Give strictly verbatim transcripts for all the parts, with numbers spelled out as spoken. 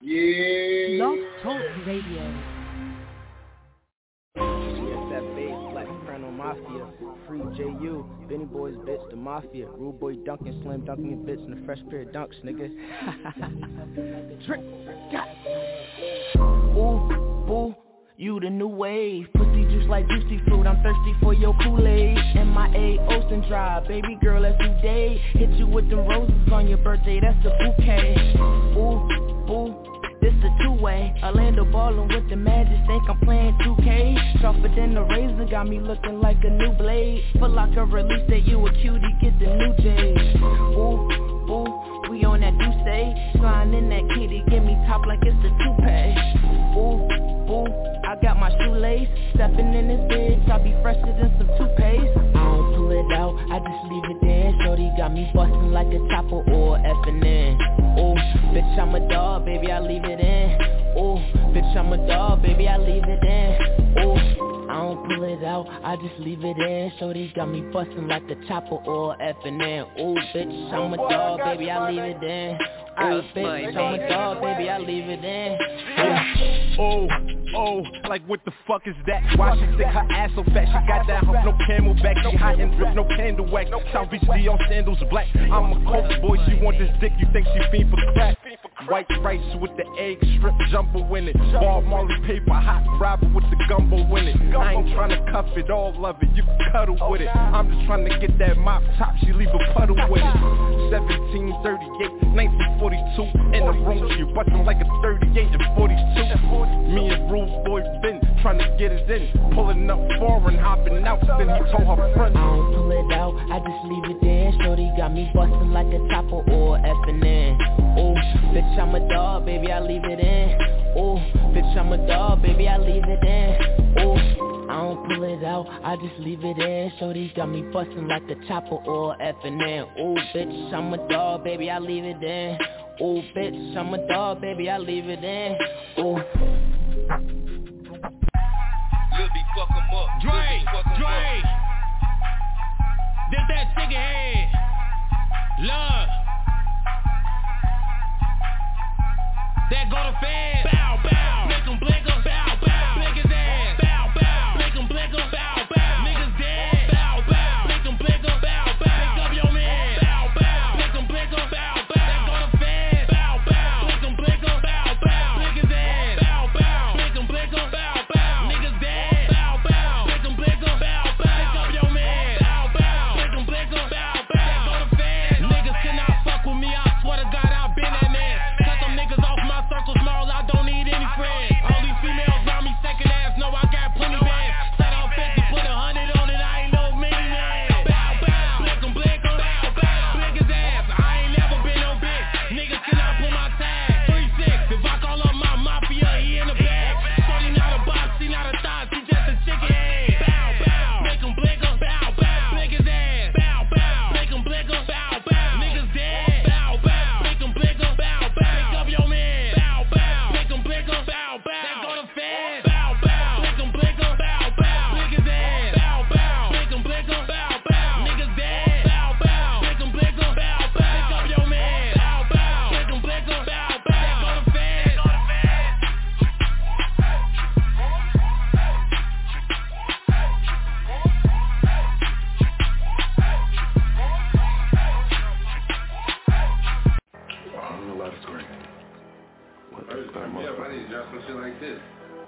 Yeah. Blog Talk Radio. C S F A, Black Soprano Mafia, Free J U, Benny Boys Bitch, The Mafia, Rude Boy Duncan, Slim Duncan and Bitch, and the Fresh Pair of Dunks, nigga. Drink, got. Ooh, boo, you the new wave. Pussy juice like juicy fruit, I'm thirsty for your Kool-Aid. M I A Ocean Drive, baby girl, let's do day. Hit you with them roses on your birthday, that's the bouquet. Ooh, boo. This a two-way, Orlando ballin' with the Magic, think I'm playing two K. Sharper than the razor, got me looking like a new blade. Foot Locker release that you a cutie, get the new J's. Ooh, ooh, we on that Douce. Slime in that kitty, give me top like it's a toupee. Ooh, ooh, I got my shoelace. Steppin' in this bitch, I be fresher than some toothpaste. I don't pull it out, I just leave it there. Shorty got me bustin' like a chopper or F and N. Ooh, bitch, I'm a dog, baby, I leave it in. Ooh, bitch, I'm a dog, baby, I leave it in. Ooh, I don't pull it out, I just leave it in. Shorty got me bustin' like a chopper or F and N. Ooh, bitch, I'm a dog, baby, I leave it in. Ooh, bitch, I'm a dog, baby, I leave it in. Yeah. Oh, oh, like what the fuck is that? Why she stick her ass so fat? She got that hump, no camelback. She hot and drip, no candle wax. South Beach Dior sandals black. I'm a coke boy, she want this dick. You think she fiend for crack? White rice with the egg strip jumbo in it. Ball Marley paper, hot grabber with the gumbo in it. I ain't tryna cuff it, all of it, you can cuddle with it. I'm just tryna get that mop top, she leave a puddle with it. seventeen thirty-eight, nineteen forty-two, in the room she bustin' like a thirty-eight and forty-two. Me and Rude Boy Ben tryna get it in, pulling up foreign, hopping out, then he told her friend. I don't pull it out, I just leave it there. Shorty got me bustin' like a chopper or F and N. Ooh, bitch, I'm a dog, baby, I leave it in. Ooh, bitch, I'm a dog, baby, I leave it in. Ooh, I don't pull it out, I just leave it in. Shorty got me bustin' like a chopper or F and N. Ooh, bitch, I'm a dog, baby, I leave it in. Ooh, bitch, I'm a dog, baby, I leave it in. Ooh. Lil B, fuck him up. Drake, Drake. This that chicken head. Love. That go to fed. Bow, bow. Make him blink up. Bow, bow. Blink his ass. Bow, bow. Make him blink up. Bow, bow. Niggas dead. Bow, bow. Make him blink up. Bow, bow. Pick up your man. Bow, bow. Make him blink up. Bow, bow. That go to fed. Bow, bow. Make him blink up. Bow, bow. Blink his ass. Bow, bow. Make him blink up. Bow, bow. Niggas dead. Bow, bow. Make him blink up. Bow, bow. Pick up your man. Bow, bow. Make him blink up. Bow, bow. That go to fed. Niggas cannot fuck with me. I swear to God, I've been that man. Cut them niggas off my circle small. I don't need any friends. All these females round me second ass. No, I got plenty bands. Set off fifty, put a hundred on it. I ain't no mini man. Bow, bow. Blick him, blick him. Bow, bow. Blick his ass. I ain't never been no bitch. Niggas cannot pull my tag. three six. If I call up my mafia, he in the bag. Shorty not a box, she not a thot. She just a chicken head. Bow, bow. Make him blick him. Bow, bow. Blick his ass. Bow, bow. Make him blick him. Bow, bow. Niggas dead. Bow, bow. Make him blick him. Bow, bow. Pick up your man. Bow, bow. Make him blick him. Bow, bow. That go to fed. Bow, bow. Blick him, blick him. Bow, bow. Blick his ass. Bow, bow. Make him blick him. Bow, bow. Niggas dead. Bow, bow. Blick him, blick him. Bow, bow. Pick up your man. Bow, bow. Blick him, blick him. Bow, bow. That go to fed. I'm a lot of scream. What the fuck, Yeah, I need to drop some shit like this.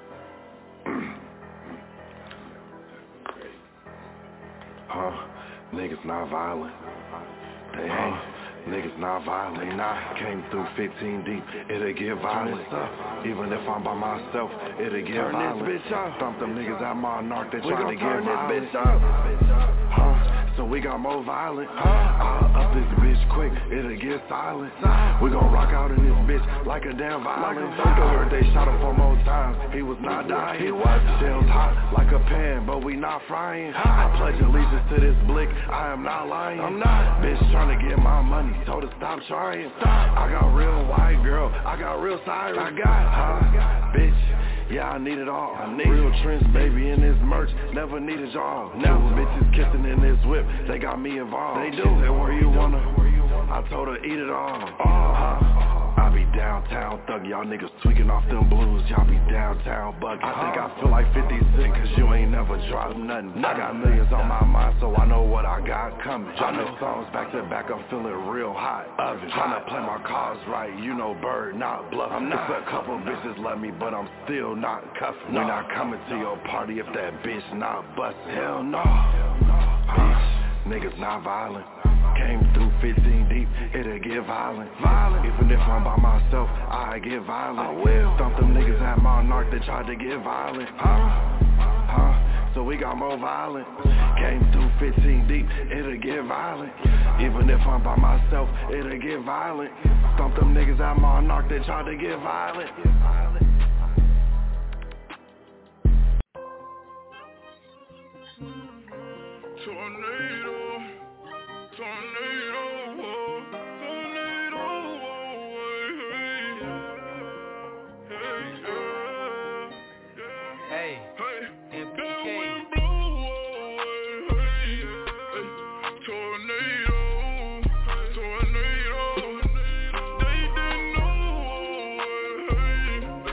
Huh? Niggas not violent. They ain't. Niggas not violent. They not. Came through fifteen deep. It'll get violent. Even if I'm by myself, it'll get turn violent. This bitch up. Thump them niggas out my narc. They trying to get violent. This bitch up. Huh? So we got more violent. Huh? I'll up this bitch quick. It'll get silent. We gon' rock out in this bitch like a damn violent. Like I heard they shot him four more times. He was not dying. He was. Shells hot like a pan, but we not frying. I pledge allegiance to this blick. I am not lying. I'm not. Bitch trying to get my money. Told her stop trying. Stop. I got real white girl. I got real sirens. I got. Huh? Bitch. Yeah, I need it all. I need real trends, baby, in this merch. Never needed y'all. Never bitches kissing in this whip. They got me involved. They do. She said, where you wanna? I told her, eat it all. Uh, I be downtown thuggin', y'all niggas tweaking off them blues, y'all be downtown buggin'. I think I feel like fifty cent, cause you ain't never dropped nothing. I got millions on my mind, so I know what I got coming. Dropping songs back to back, I'm feeling real hot. Oven, tryna play my cards right, you know bird, not bluff. I'm not a couple bitches love me, but I'm still not cuffin'. We not coming to your party if that bitch not bustin'. Hell no, bitch, niggas not violent. Came through fifteen deep, it'll get violent. Violent. Even if I'm by myself, I get violent. I will. Stomp them niggas at Monarch that tried to get violent. Huh? Huh? So we got more violent. Came through fifteen deep, it'll get violent. Even if I'm by myself, it'll get violent. Stomp them niggas at Monarch that tried to get violent. Tornado, tornado, tornado, hey, hey, hey, M P K. That wind blow away, hey, tornado, tornado, they didn't know, hey,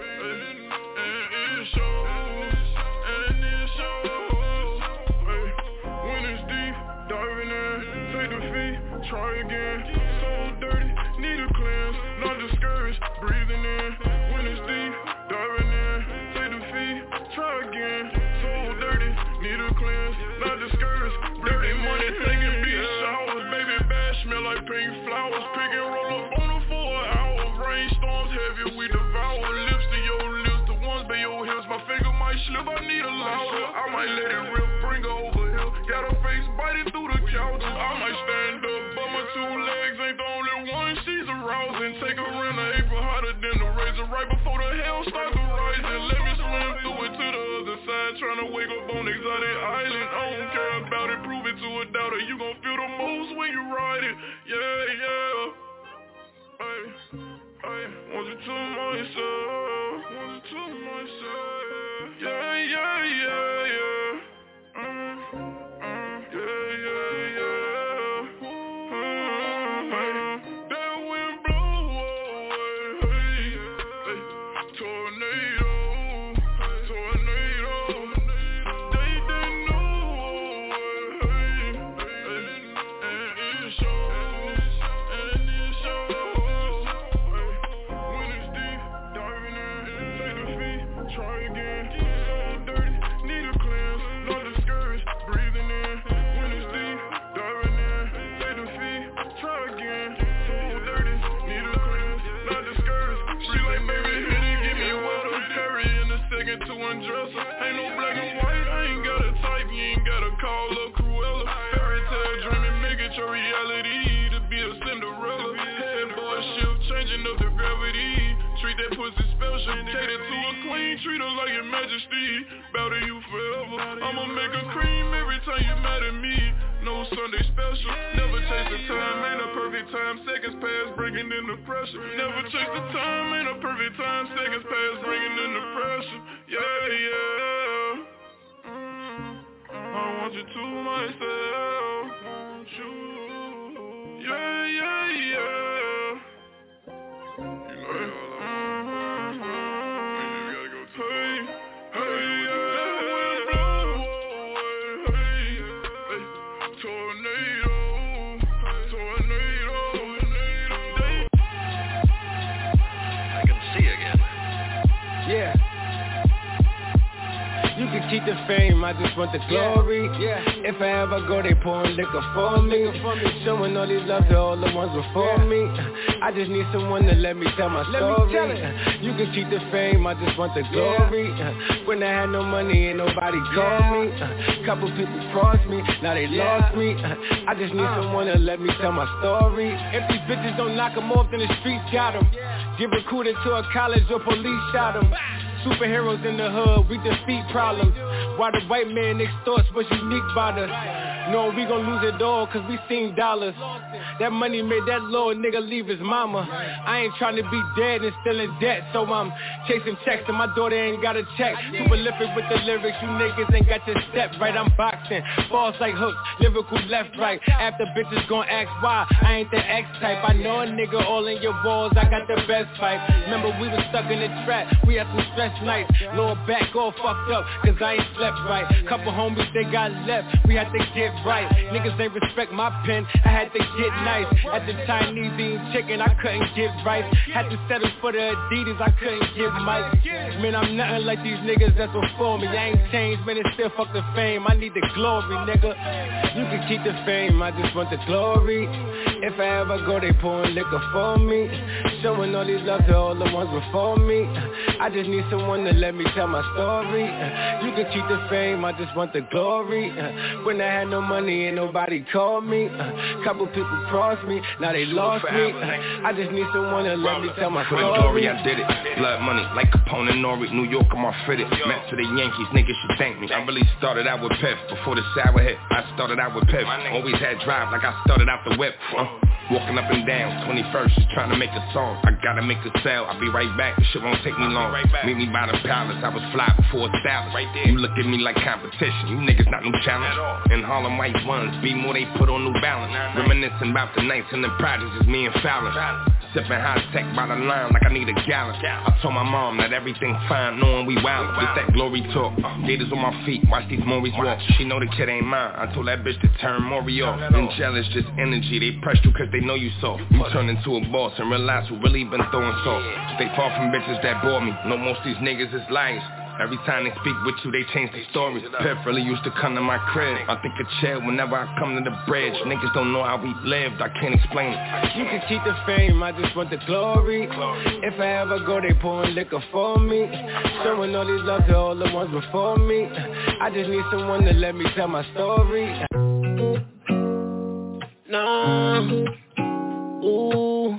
and it shows, and it shows, hey, when it's deep, diving in, take the feet, try again, so dirty, need a cleanse, not discouraged, breathing in, when it's deep, diving in, take the feet, try again, so dirty, need a cleanse, not discouraged, breathing money, taking beach showers, baby bash, smell like pink flowers, pick and roll up on them for an hour, rainstorms heavy, we devour, lips to your lips, the ones by your hips, my finger might slip, I need a louder, I might let it rip, bring her over here, got her face biting through the couch, I might stand up, but my two legs ain't the only one, she's arousing, take her in the April hotter than the razor, right before the hell starts rising, let me swim through it to the other side, tryna wake up on exotic island, I don't care about it, prove it to a doubter, you gon' feel the most when you ride it, yeah, yeah, hey, hey, want you to myself, want you to myself, yeah, yeah, yeah, yeah, mm, mm, yeah, yeah, yeah, mm, hey, that wind blow away, hey, tornado, tornado, they didn't know, hey, hey, and it shows, and it shows, hey, when it's deep, diving in, take the feet, try again, so dirty, need a cleanse, not discouraged, breathing in, when it's deep, diving in, take the feet, try again, so dirty, need a cleanse, not discouraged, she like baby hit it, give me water, carry in a second to undress her, ain't no black and white, I ain't got a type, you ain't gotta call up Cruella, fairy tale dreaming, make it your reality, to be a Cinderella, head boy shift, changing up the gravity, treat that pussy special, cater to a queen, treat her like your majesty, bow to you forever, I'ma make a cream every time you mad at me, no Sunday special, never chase the time, ain't a perfect time, seconds pass, bringing in the pressure, never chase the time, ain't a perfect time, seconds pass, bringing in the pressure, yeah, yeah, mm, I want you to myself, want you, yeah, yeah, yeah, you know you all hey, hey, yeah, hey, hey, tornado, tornado, they I can see again. Yeah. You can keep the fame, I just want the glory. Yeah. If I ever go, they pouring liquor for me. Showing all these love to all the ones before yeah. me. I just need someone to let me tell my let story. Tell you can keep the fame, I just want the glory. Yeah. When I had no money, ain't nobody called me. Couple people crossed me, now they yeah. lost me. I just need uh. someone to let me tell my story. If these bitches don't knock them off, then the streets got them. Get recruited to a college or police shot them. Superheroes in the hood, we defeat problems. While the white man extorts what's unique about us. No, we gon' lose it all, cause we seen dollars. That money made that little nigga leave his mama. I ain't tryna be dead and still in debt, so I'm chasing checks and my daughter ain't got a check. Too prolific with the lyrics, you niggas ain't got your step right. I'm boxing, balls like hooks, lyrical left, right. After bitches gon' ask why, I ain't the X type. I know a nigga all in your walls, I got the best fight. Remember we was stuck in the trap, we had some stress nights. Lower back all fucked up, cause I ain't slept right. Couple homies they got left, we had to get right. Niggas ain't respect my pen, I had to get nice. At the Chinese eating chicken, I couldn't get rice. Had to settle for the Adidas, I couldn't get Mike. Man, I'm nothing like these niggas that's before me. I ain't changed, man, it's still fuck the fame. I need the glory, nigga. You can keep the fame, I just want the glory. If I ever go, they pouring liquor for me. Showing all these love to all the ones before me. I just need someone to let me tell my story. You can keep the fame, I just want the glory. When I had no money, ain't nobody called me. Couple people crossed me, now they lost me. I just need someone to let me tell my story. For the glory, I did it. Blood money, like Capone and Nori. New York, I'm all fitted. Met to the Yankees, niggas should thank me. I really started out with Piff. Before the sour hit, I started out with Piff. Always had drive like I started out the whip. Uh, walking up and down, twenty-first, just trying to make a song. I gotta make a sale, I'll be right back. This shit won't take me long. Meet me by the palace, I was fly before established. Right there. You look at me like competition, you niggas not no challenge. In Harlem white ones, be more they put on New Balance. Reminiscing about the nights and the projects, just me and Fallon. Sipping high tech by the line like I need a gallon. I told my mom that everything fine, knowing we wild. Just that glory talk, gators on my feet, watch these Maurice walk. She know the kid ain't mine, I told that bitch to turn Maury off. Been jealous, just energy, they press you cause they know you soft. You turn into a boss and realize who really been throwing salt. Stay far from bitches that bore me, know most these niggas is liars. Every time they speak with you, they change their story. Piff really used to come to my crib. I think a chair whenever I come to the bridge. Niggas don't know how we lived, I can't explain it. You can keep the fame, I just want the glory. If I ever go, they pouring liquor for me. Showing all these love to all the ones before me. I just need someone to let me tell my story. Nah, ooh,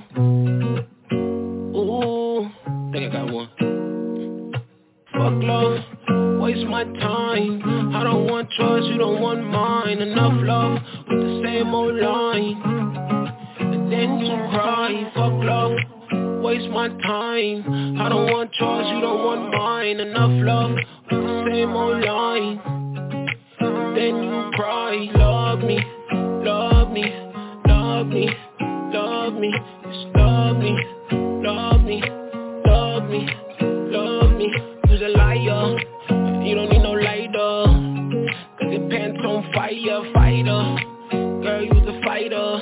ooh, think I got one. Fuck love, waste my time. I don't want yours, you don't want mine. Enough love with the same old line, and then you cry. Fuck love, waste my time. I don't want yours, you don't want mine. Enough love with the same old line, and then you cry. Love me, love me, love me, love me, just love me, love me, love me, love me. You's a liar, you don't need no lighter, cause your pants on fire, fighter. Girl, you's a fighter.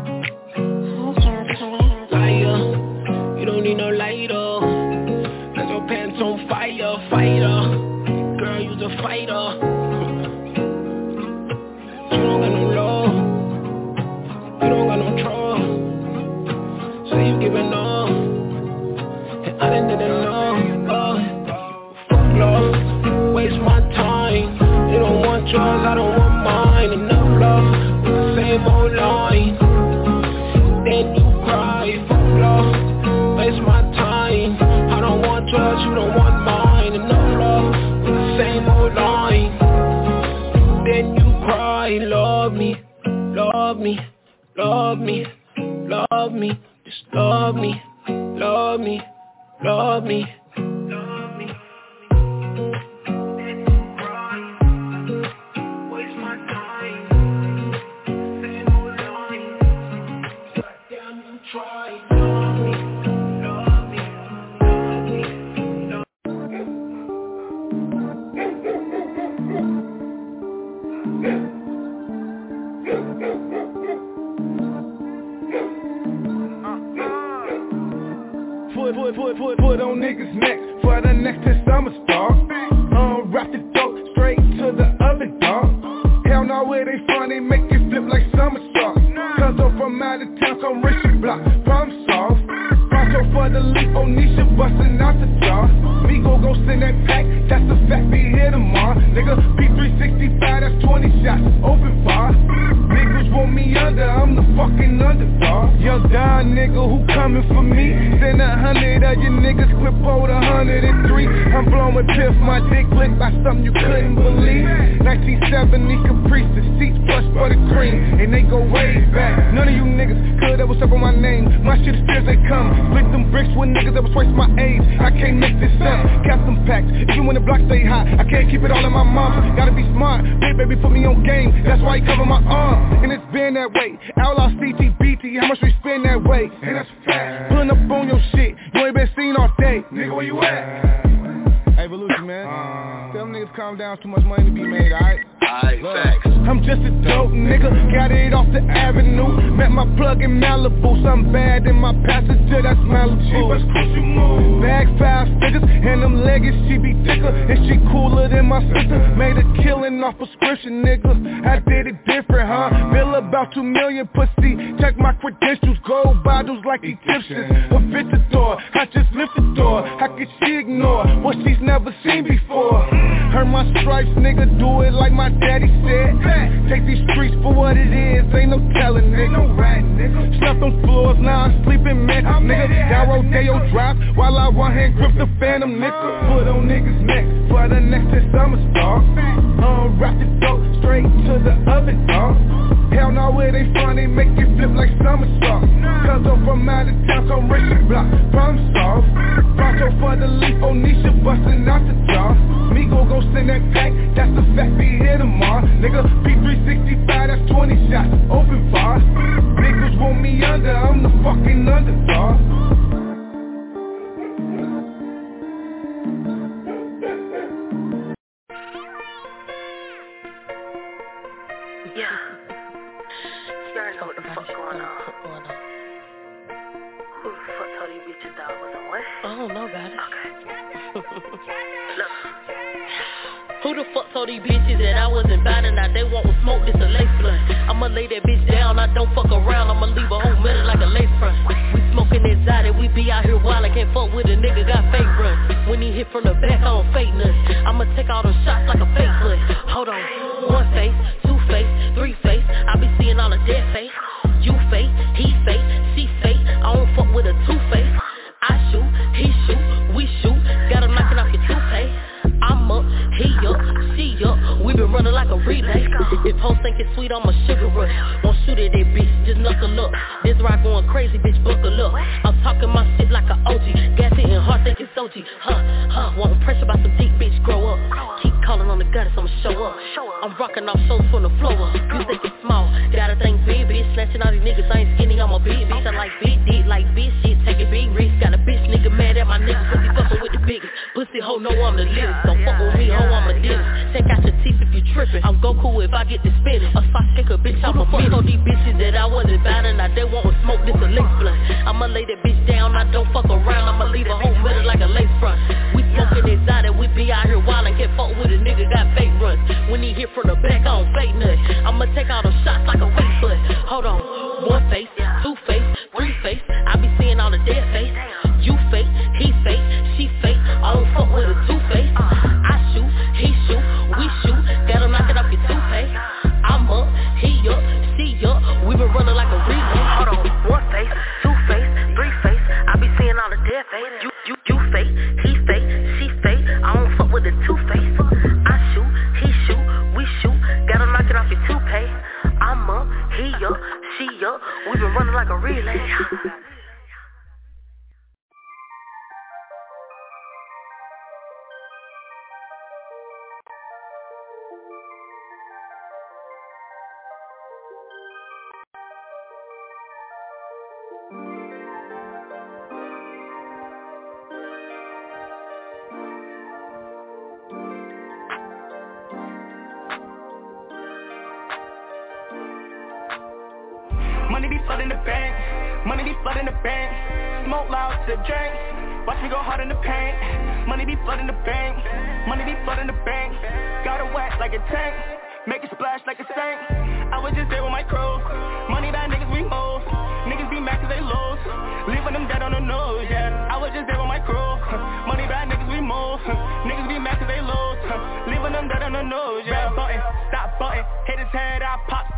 Liar, you don't need no lighter, cause your pants on fire, fighter. Girl, you's a fighter. You don't got no love, you don't got no trust, so you giving up, and I didn't know, uh. Love, waste my time. You don't want yours, I don't want mine. Enough love with the same old line, then you cry. Fuck love, waste my time. I don't want yours, you don't want mine. Enough love with the same old line, then you cry. Love me, love me, love me, love me, just love me, love me, love me. Put, put, put, put, put on niggas' neck for the next ten summer start. Unwrap the dope straight to the other dog. Hell no, it ain't funny, make it flip like somersaults. Cause I'm from out of town, so rich and block, problem solved. Pronto for the leap, Onisha bustin' out the jaw. Migo gon' send that pack, that's a fact, be here tomorrow. Nigga, P three sixty-five, that's twenty shots, open bar. Niggas want me under, I'm the fucking underdog. Young Don nigga who coming for me. Send a hundred of you niggas, clip out a hundred and three. I'm blown moment piff, my dick licked by something you couldn't believe. Nineteen seventy Caprice, the seats plush buttercream, and they go way back. None of you niggas could ever step on my name. My shit is fierce, they come. Split them bricks with niggas that was twice my age. I can't make this up, cap them packs. Even when the block stay hot, I can't keep it all in my mouth. Gotta be smart, big baby put me on game. That's why he cover my arm, and it's been that way. Outlaw C T B T, how much we spend that way? And that's fast. Pulling up on your shit, you ain't been seen all day. Nigga, where you at? Hey, Volusia, man. Uh, Tell them niggas calm down, too much money to be made, alright? Alright, facts. I'm just a dope nigga, got it off the avenue. Met my plug in Malibu, something bad in my passenger, that's Malibu. Bags five figures, and them leggings, she be thicker. And she cooler than my sister, made a killing off prescription, nigga. I did it different, huh? Bill about two million, pussy. Check my credentials, gold bottles like Egyptians. A visitor, I just lift the door. How could she ignore what she's never seen before? Heard my stripes, nigga, do it like my daddy said. Take these streets for what it is, ain't no telling, nigga. No rat, nigga. Slept on floors, now I'm sleeping, man. Nigga, that Rodeo drop while I one hand grip the phantom, nigga. Put on niggas' neck for the next ten summer star. Unwrap the dope straight to the oven, dog. Hell no, it ain't fun, they make it flip like somersaults. Cause I'm from out of town, come racing block, problem solved. Pronto for the leaf, Onisha bustin' out the jaw. Migo gon' send that pack, that's the fact, be here tomorrow. Nigga, P three sixty-five, that's twenty shots, open bar. Niggas want me under, I'm the fucking underdog. Yeah. You already know what the fuck going on. Who the fuck told these bitches that I wasn't what? I don't know about it. Okay. Look. Who the fuck told these bitches that I wasn't bad and now they want to smoke this a lace blunt? I'ma lay that bitch down, I don't fuck around, I'ma leave a whole metal like a lace front. We smoking exotic, we be out here wild, I can't fuck with a nigga, got fake run. When he hit from the back, I don't fake nothing. I'ma take all them shots like a fake foot. Hold on, one face, two face, three face, I be seeing all the dead face. You fake, he fake, she fake, I don't fuck with a two face. I shoot, he shoot, we shoot, got him knocking off your toupee. I'm up, he up, she up, we been running like a relay. If hoes think it's sweet, I'm a sugar rush. Won't shoot at that bitch, just knuckle up. This ride going crazy, bitch, buckle up. I'm talking my shit like a O G, gas hitting hard, think it's O G. Huh, huh, want pressure about some deep, bitch, grow up. Keep calling on the goddess, I'ma show up. I'm rocking off shows from the floor up. You think it's small, gotta think big, bitch. Snatching all these niggas, I ain't skinny, I'm a big bitch. I like big dick, like bitch shit, taking big risks. Got a bitch nigga mad at my niggas, cause he fucking with the biggest. Pussy hoe, know I'm the littest. Don't fuck with me, hoe, I'm a dentist. Take out your teeth if you trippin'. I'm Goku if I get the spinning. A Sasuke, bitch, I'm a minute. Told these bitches that I wasn't bad and now they want to smoke this a lace blunt. I'ma lay that bitch down, I don't fuck around. I'ma leave a whole metal like a lace front. We smoking exotic, we be out here wild and can't fuck with a nigga, got fake runs. When he hit from the back, I don't fake nothing. I'ma take all them shots like a fake foot. Hold on, one face, two face, three face, I be seeing all the dead face. You fake, he fake, she fake, I don't fuck with a two face. I shoot, he shoot, we shoot, got him knocking off your toupee. I'm up, he up, she up, we been running like a relay. Hold on, one face, two face, three face, I be seeing all the dead face. You, you, you fake, he fake, she fake, I don't fuck with a two face. I shoot, he shoot, we shoot, got him knocking off your toupee. I'm up, he up, she up, we been running like a relay. Money be flooding the bank, money be flooding the bank. Smoke loud, sip drinks, watch me go hard in the paint. Money be flooding the bank, money be flooding the bank. Got it wet like a tank, make it splash like a sink. I was just there with my crew, money bad niggas we move. Niggas be mad cause they lose, leaving them dead on the nose, yeah. I was just there with my crew, money bad niggas we move. Niggas be mad cause they lose, leaving them dead on the nose, yeah. Button, stop button, hit his head, I pop something.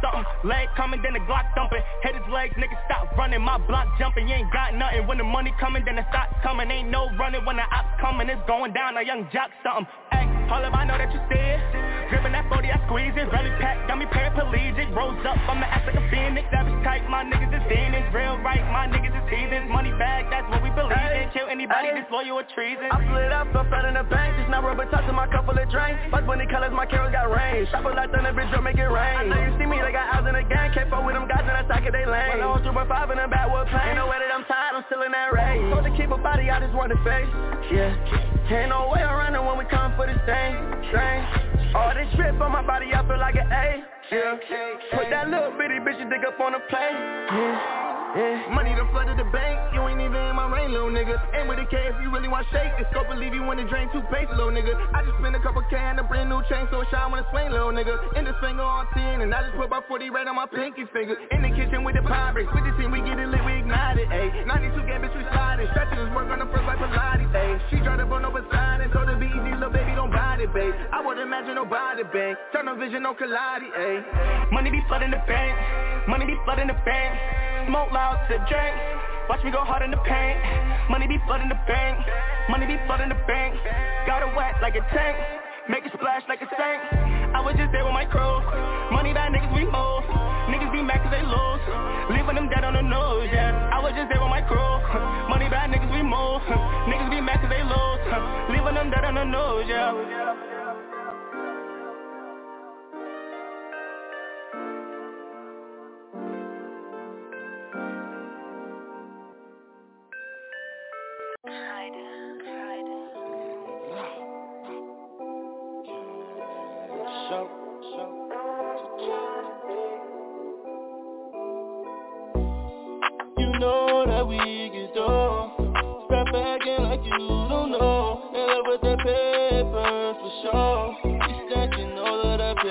leg coming, then the Glock thumping. Hit his legs, nigga stop running, my block jumping. You ain't got nothing. When the money coming, then the stock's coming. Ain't no running when the ops coming. It's going down, a young jock something. Ay, all of I know that you see it. Gripping that forty, I squeeze it. Rally pack, got me paraplegic. Rose up, I'ma act like a phoenix. Savage type, my niggas is demons. Real right, my niggas is heathens. Money bag, that's what we believe in. Kill anybody disloyal or treason. I split up, so fell in the bank. Just now rubber touching my couple of drinks. Fuck bunny colors, my cameras got range. Shop like thunder, bitch, don't make it rain. I know you see me, they got eyes in the gang. Can't fuck with them guys in that socket, they lame. When I was two by five in the backwood plane. Ain't no way that I'm tired, I'm still in that race. Told to keep a body, I just want the face. Yeah, ain't no way I'm running when we come for this thing. Strange. All this drip on my body, I feel like an A. Yeah, put that little bitty bitch you dig up on the plate. Yeah. Yeah. Money done flooded the bank, you ain't even in my rain, little nigga. Ain't with a K if you really want shake. It's scope and leave you in the drain, two pace, little nigga. I just spent a couple K on a brand new chain, so it shine when it's swing, little nigga. In this finger on ten, and I just put about forty right on my pinky finger. In the kitchen with the pirates, with the team we get it lit, we ignite it, ayy. ninety-two game bitch, we slide it. Stretching this work on the first like Pilates, ayy. She tried to burn over side and told her be easy, little baby, don't bite it, babe. I would imagine nobody, babe. Turn on vision, no collide, ayy. Money be flooding the bank, money be flooding the bank. Smoke loud to drink, watch me go hard in the paint. Money be flooding the bank, money be flooding the bank. Got it wet like a tank, make it splash like a sink. I was just there with my crew, money bad niggas we move. Niggas be mad cause they lose, leaving them dead on the nose, yeah. I was just there with my crew, money bad niggas we move. Niggas be mad cause they lose, leaving them dead on the nose, yeah. You know that we get dough. Stop acting like you don't know. And love with that paper for sure. You stacking all of that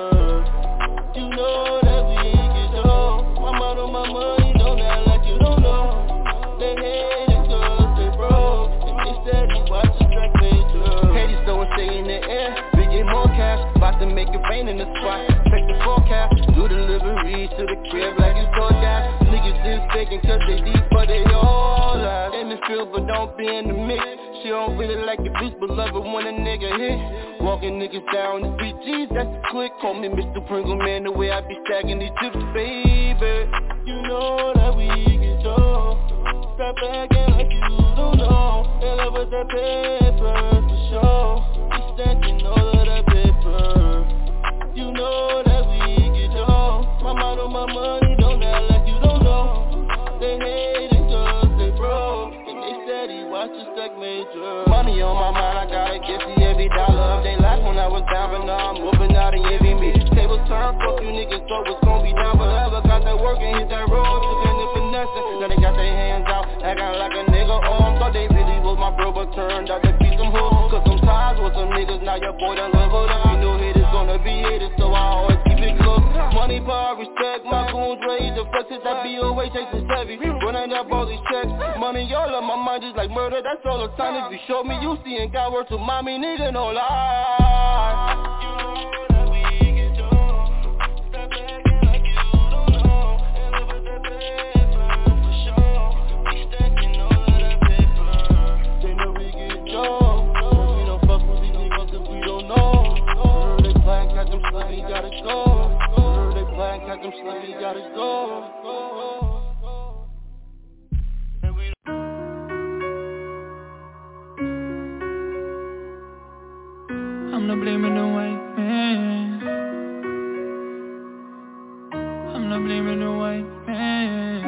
paper. You know that we get dough. My motto, my money, don't act like you don't know. They hate it cause they broke. And they steady watch us like major. Haters throwing shit in the air. We get more cash. About to make it rain in the spot. Check the forecast. Do deliveries to the crib like it's DoorDash. Niggas is faking cause they deep but they all lies. In the field but don't be in the mix. She don't really like the bitch but love it when a nigga hit. Walking niggas down the three G's, that's the click. Call me Mister Pringle man, the way I be stacking these chips, baby. You know that we get dough. Stop acting like you don't know. And love with that paper for sure. We stacking all of that paper. You know that we get dough. My motto, my money, don't act like you don't know. They hate it cause they broke. And they steady watch us like major. Money on my mind, I gotta get to every dollar of their life. When I was down, but now I'm moving out and envy me. Tables turn, fuck you niggas, so it's gon' be down forever. Got that work and hit that road, took in the finesse. Now they got their hands out, acting like a nigga on. Thought they really was my bro, but turned out to be some hoes. Cause some ties with some niggas, now your boy done leveled up. You know haters gonna be haters, so I always keep it close. Money, power, respect, my goons raised the flexes. That B O A takes is heavy, running up all these checks. Money all on my mind just like murder, that's all the time. If you show me you see and got word to mommy, nigga, no lie. We gotta go. Heard they plan, catch them slipping, we gotta go. I'm not blaming the white man. I'm not blaming the white man.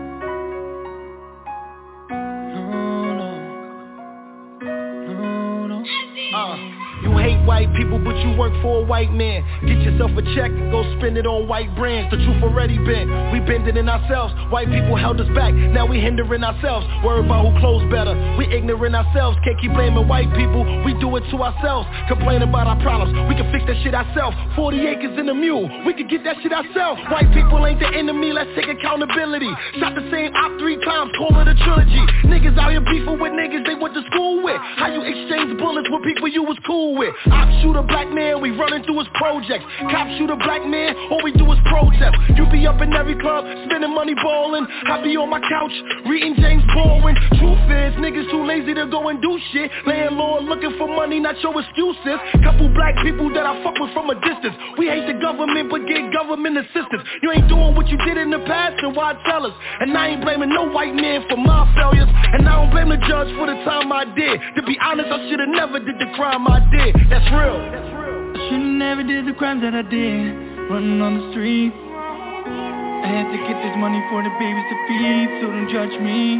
No, no, no, no. Uh. You hate white people, but you work for a white man. Get yourself a check and go spend it on white brands. The truth already been, we bending in ourselves. White people held us back, now we hindering ourselves. Worry about who clothes better, we ignorant ourselves. Can't keep blaming white people, we do it to ourselves. Complain about our problems, we can fix that shit ourselves. Forty acres in a mule, we can get that shit ourselves. White people ain't the enemy, let's take accountability. Shot the same op three times, call it a trilogy. Niggas out here beefing with niggas they went to school with. How you exchange bullets brothers were people you was cool with. Op shoot a black man, we running through his projects. Cop shoot a black man, all we do is protest. You be up in every club, spending money ballin'. I be on my couch, reading James Baldwin. Truth is, niggas too lazy to go and do shit. Landlord looking for money, not your excuses. Couple black people that I fuck with from a distance. We hate the government, but get government assistance. You ain't doing what you did in the past, and why tell us? And I ain't blaming no white man for my failures. And I don't blame the judge for the time I did. To be honest, I should've never did the crime I did. That's real. I should've never did the crimes that I did. Running on the street. I had to get this money for the babies to feed, so don't judge me.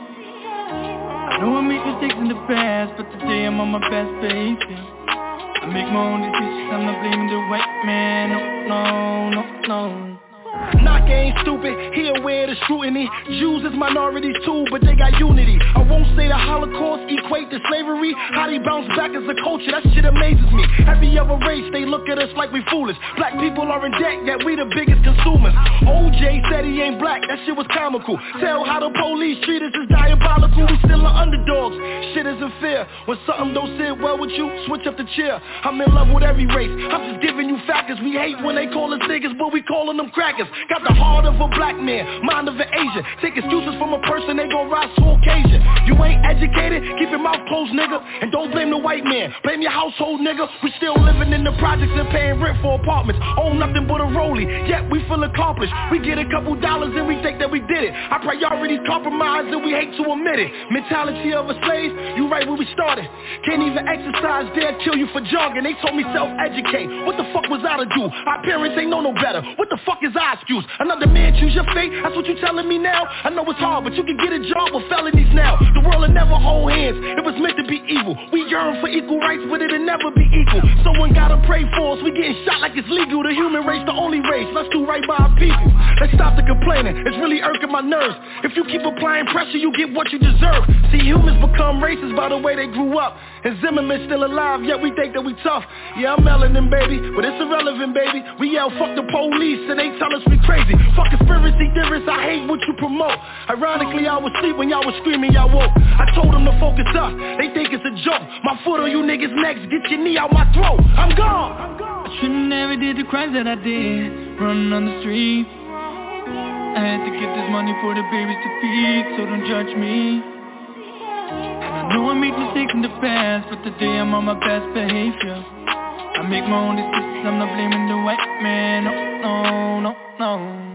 I know I make mistakes in the past, but today I'm on my best behavior. I make my own decisions, I'm not blaming the white man. No, no, no, no. Knock ain't stupid, he aware of the scrutiny. Jews is minorities too, but they got unity. I won't say the Holocaust equate to slavery. How they bounce back as a culture, that shit amazes me. Every other race, they look at us like we foolish. Black people are in debt, yet we the biggest consumers. O J said he ain't black, that shit was comical. Tell how the police treat us is diabolical. We still are underdogs, shit isn't fair. When something don't sit well with you, switch up the chair. I'm in love with every race, I'm just giving you factors. We hate when they call us niggas, but we calling them crackers. Got the heart of a black man, mind of an Asian. Take excuses from a person, they gon' rise to occasion. You ain't educated, keep your mouth closed, nigga. And don't blame the white man, blame your household, nigga. We still living in the projects and paying rent for apartments. Own nothing but a rollie, yet we feel accomplished. We get a couple dollars and we think that we did it. Our priorities compromised and we hate to admit it. Mentality of a slave, you right where we started. Can't even exercise, they'll kill you for jogging. They told me self-educate, what the fuck was I to do? Our parents ain't know no better, what the fuck is our excuse? Another man choose your fate, that's what you telling me now? I know it's hard, but you can get a job with felonies now. The world will never hold hands, it was meant to be evil. We yearn for equal rights, but it'll never be equal. Someone gotta pray for us, we getting shot like it's legal. The human race, the only race, let's do right by our people. Let's stop the complaining, it's really irking my nerves. If you keep applying pressure, you get what you deserve. See, humans become racist by the way they grew up. And Zimmerman's still alive, yet we think that we tough. Yeah, I'm melanin, baby, but it's irrelevant, baby. We yell, fuck the police, and they tell us we crazy. Fuck conspiracy theorists, I hate what you promote. Ironically, I was asleep when y'all was screaming, y'all woke. I told them to focus up, they think it's a joke. My foot on you niggas' necks, get your knee out my throat. I'm gone. I should've never did the crimes that I did. Running on the street. I had to get this money for the babies to feed, so don't judge me. I know I make mistakes in the past, but today I'm on my best behavior. I make my own decisions, I'm not blaming the white man. No, no, no,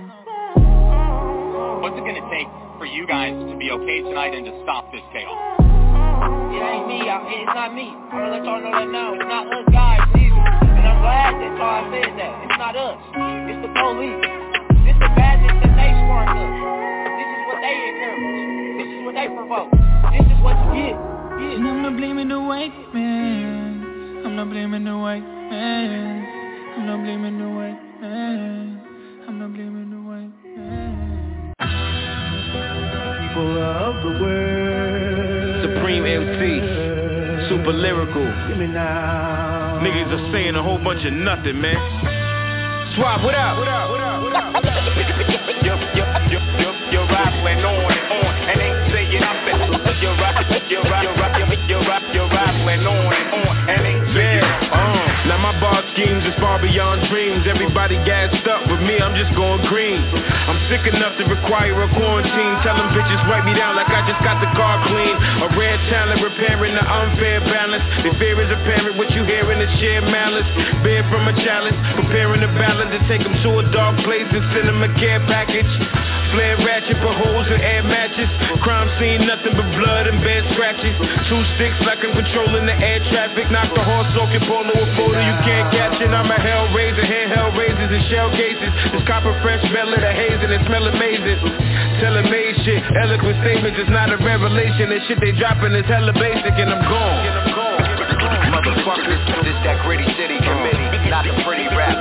no. What's it gonna take for you guys to be okay tonight and to stop this chaos? It ain't me, I, it's not me. I'm gonna let y'all know that now. It's not us guys, either. And I'm glad that y'all said that. It's not us. It's the police. This the badness that they sparked us. This is what they encourage. This is what they provoke. This is what you get. get. And I'm not blaming the white man. I'm not blaming the white man. I'm not blaming the white man. I'm not blaming the white man. People of the world. Supreme M C. Super lyrical. Give me now. Niggas are saying a whole bunch of nothing, man. Swap, what up? What up? What up? What up? You're, you're, you're, you're, you're rattling on and on and ain't saying nothing. You're rattling, you're rattling, you're rattling, you're rattling on and on and ain't saying nothing. Now my bar schemes is far beyond dreams. Everybody gassed up, with me I'm just going green. I'm sick enough to require a quarantine. Tell them bitches wipe me down like I just got the car clean. A rare talent repairing the unfair balance. The fear is apparent, what you hearing is sheer malice. Beer from a chalice, preparing the balance to take them to a dark place and send them a care package. Flare ratchet, put holes in air matches. Crime scene, nothing but blood and bad scratches. Two sticks like I'm controlling the air traffic. Knock the horse off your polo a photo you can't catch it. I'm a hellraiser, handheld razors and shell cases. This copper fresh smell of the haze and it smell amazing. Telling made shit, eloquent statements is not a revelation. The shit they dropping is hella basic and I'm gone. Motherfuckers, this that gritty city committee, not the pretty rap.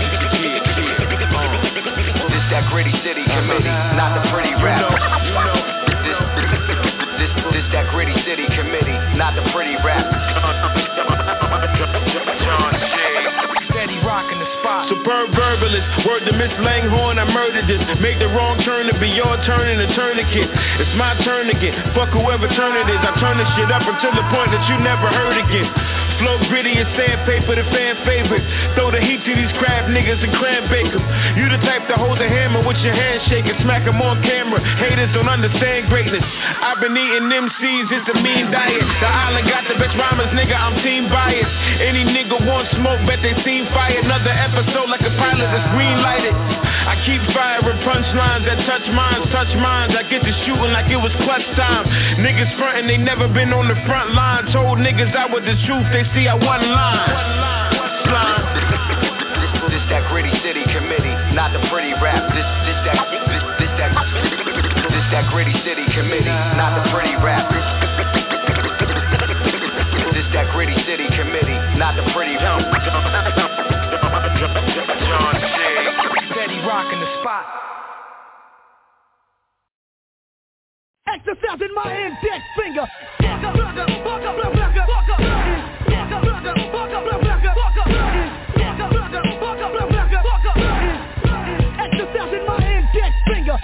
This that gritty city committee, not the pretty rap. This, this, this that gritty city committee, not the pretty rap. Superb verb herbalist. Word to Miss Langhorn, I murdered this. Make the wrong turn to be your turn in a tourniquet. It's my turn again. Fuck whoever turn it is. I turn this shit up until the point that you never heard again. Flow gritty as sandpaper, the fan favorite. Throw the heat to these crab niggas and clam bakers. You the type to hold the hammer with your handshake and smack them on camera. Haters don't understand greatness. I've been eating M Cs, it's a mean diet. The island got the best rhymers, nigga, I'm team biased. Any nigga want smoke, bet they seen fire. Another episode like a pilot that's green lighted. I keep firing punchlines that touch minds, touch minds. I get to shooting like it was clutch time. Niggas frontin', they never been on the front line. Told niggas I was the truth, they see I one line. Blind. This that gritty city committee, not the pretty rap. This this that this this that this that gritty city committee, not the pretty rap. This that gritty city committee, not the pretty rap. John Jay, steady rocking the spot. Exercise in my index finger. Exercise in my index finger.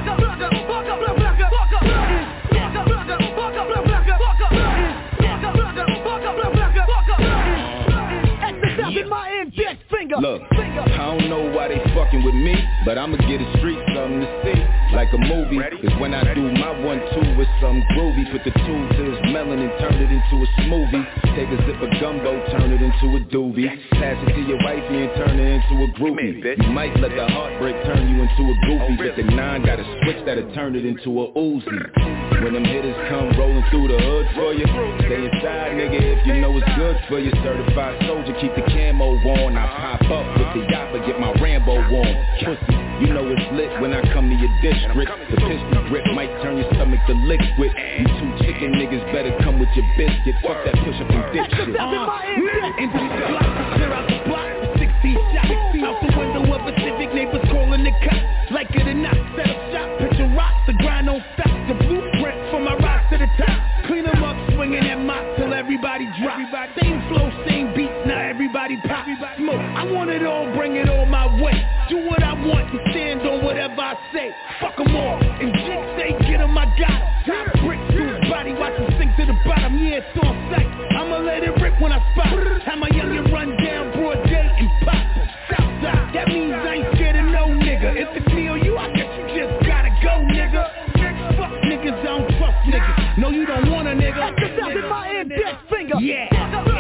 Exercise in my index finger. Look, I don't know why they fucking with me, but I'ma get a street something to see, like a movie. Cause when I do my one two with something groovy, put the two to his melon and turn it into a smoothie. Take a sip of gumbo, turn it into a doobie. Pass it to your wifey and turn it into a groupie. You might let the heartbreak turn you into a goofy, but the nine got a switch that'll turn it into a Uzi. When them hitters come rolling through the hood for you, stay inside, nigga, if you know it's good for you. Certified soldier, keep the camo on. I pop up with the yacht, but get my Rambo on. Pussy, you know it's lit when I come to your district. The pistol grip might turn your stomach to liquid. You two chicken niggas better come with your biscuit. Fuck that push up and dip shit. Uh, into the block, clear out the block, sixteen shots. Out the window of a Civic, neighbors calling the cops. Like it or not, set up shop, picture rocks, the grind don't stop. The blueprint from my rocks to the top. Clean them up, swinging that mop till everybody drop. Same flow, same beats, now everybody pop. Smoke, I want it all, bring it all my way. Do what I want and stand on whatever I say. Fuck them all, and Jig say get him, I got him. Top brick through his body, watch him sink to the bottom. Yeah, it's on sight, I'ma let it rip when I spot. Have my youngin' run down broad day and pop. Southside, that means I ain't scared of no nigga. If it's me or you, I guess you just gotta go, nigga. Fuck niggas, I don't trust niggas. No, you don't want a nigga. Exercise in my index finger. Yeah.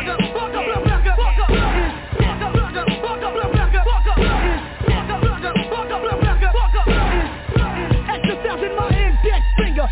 Exercise in my index finger.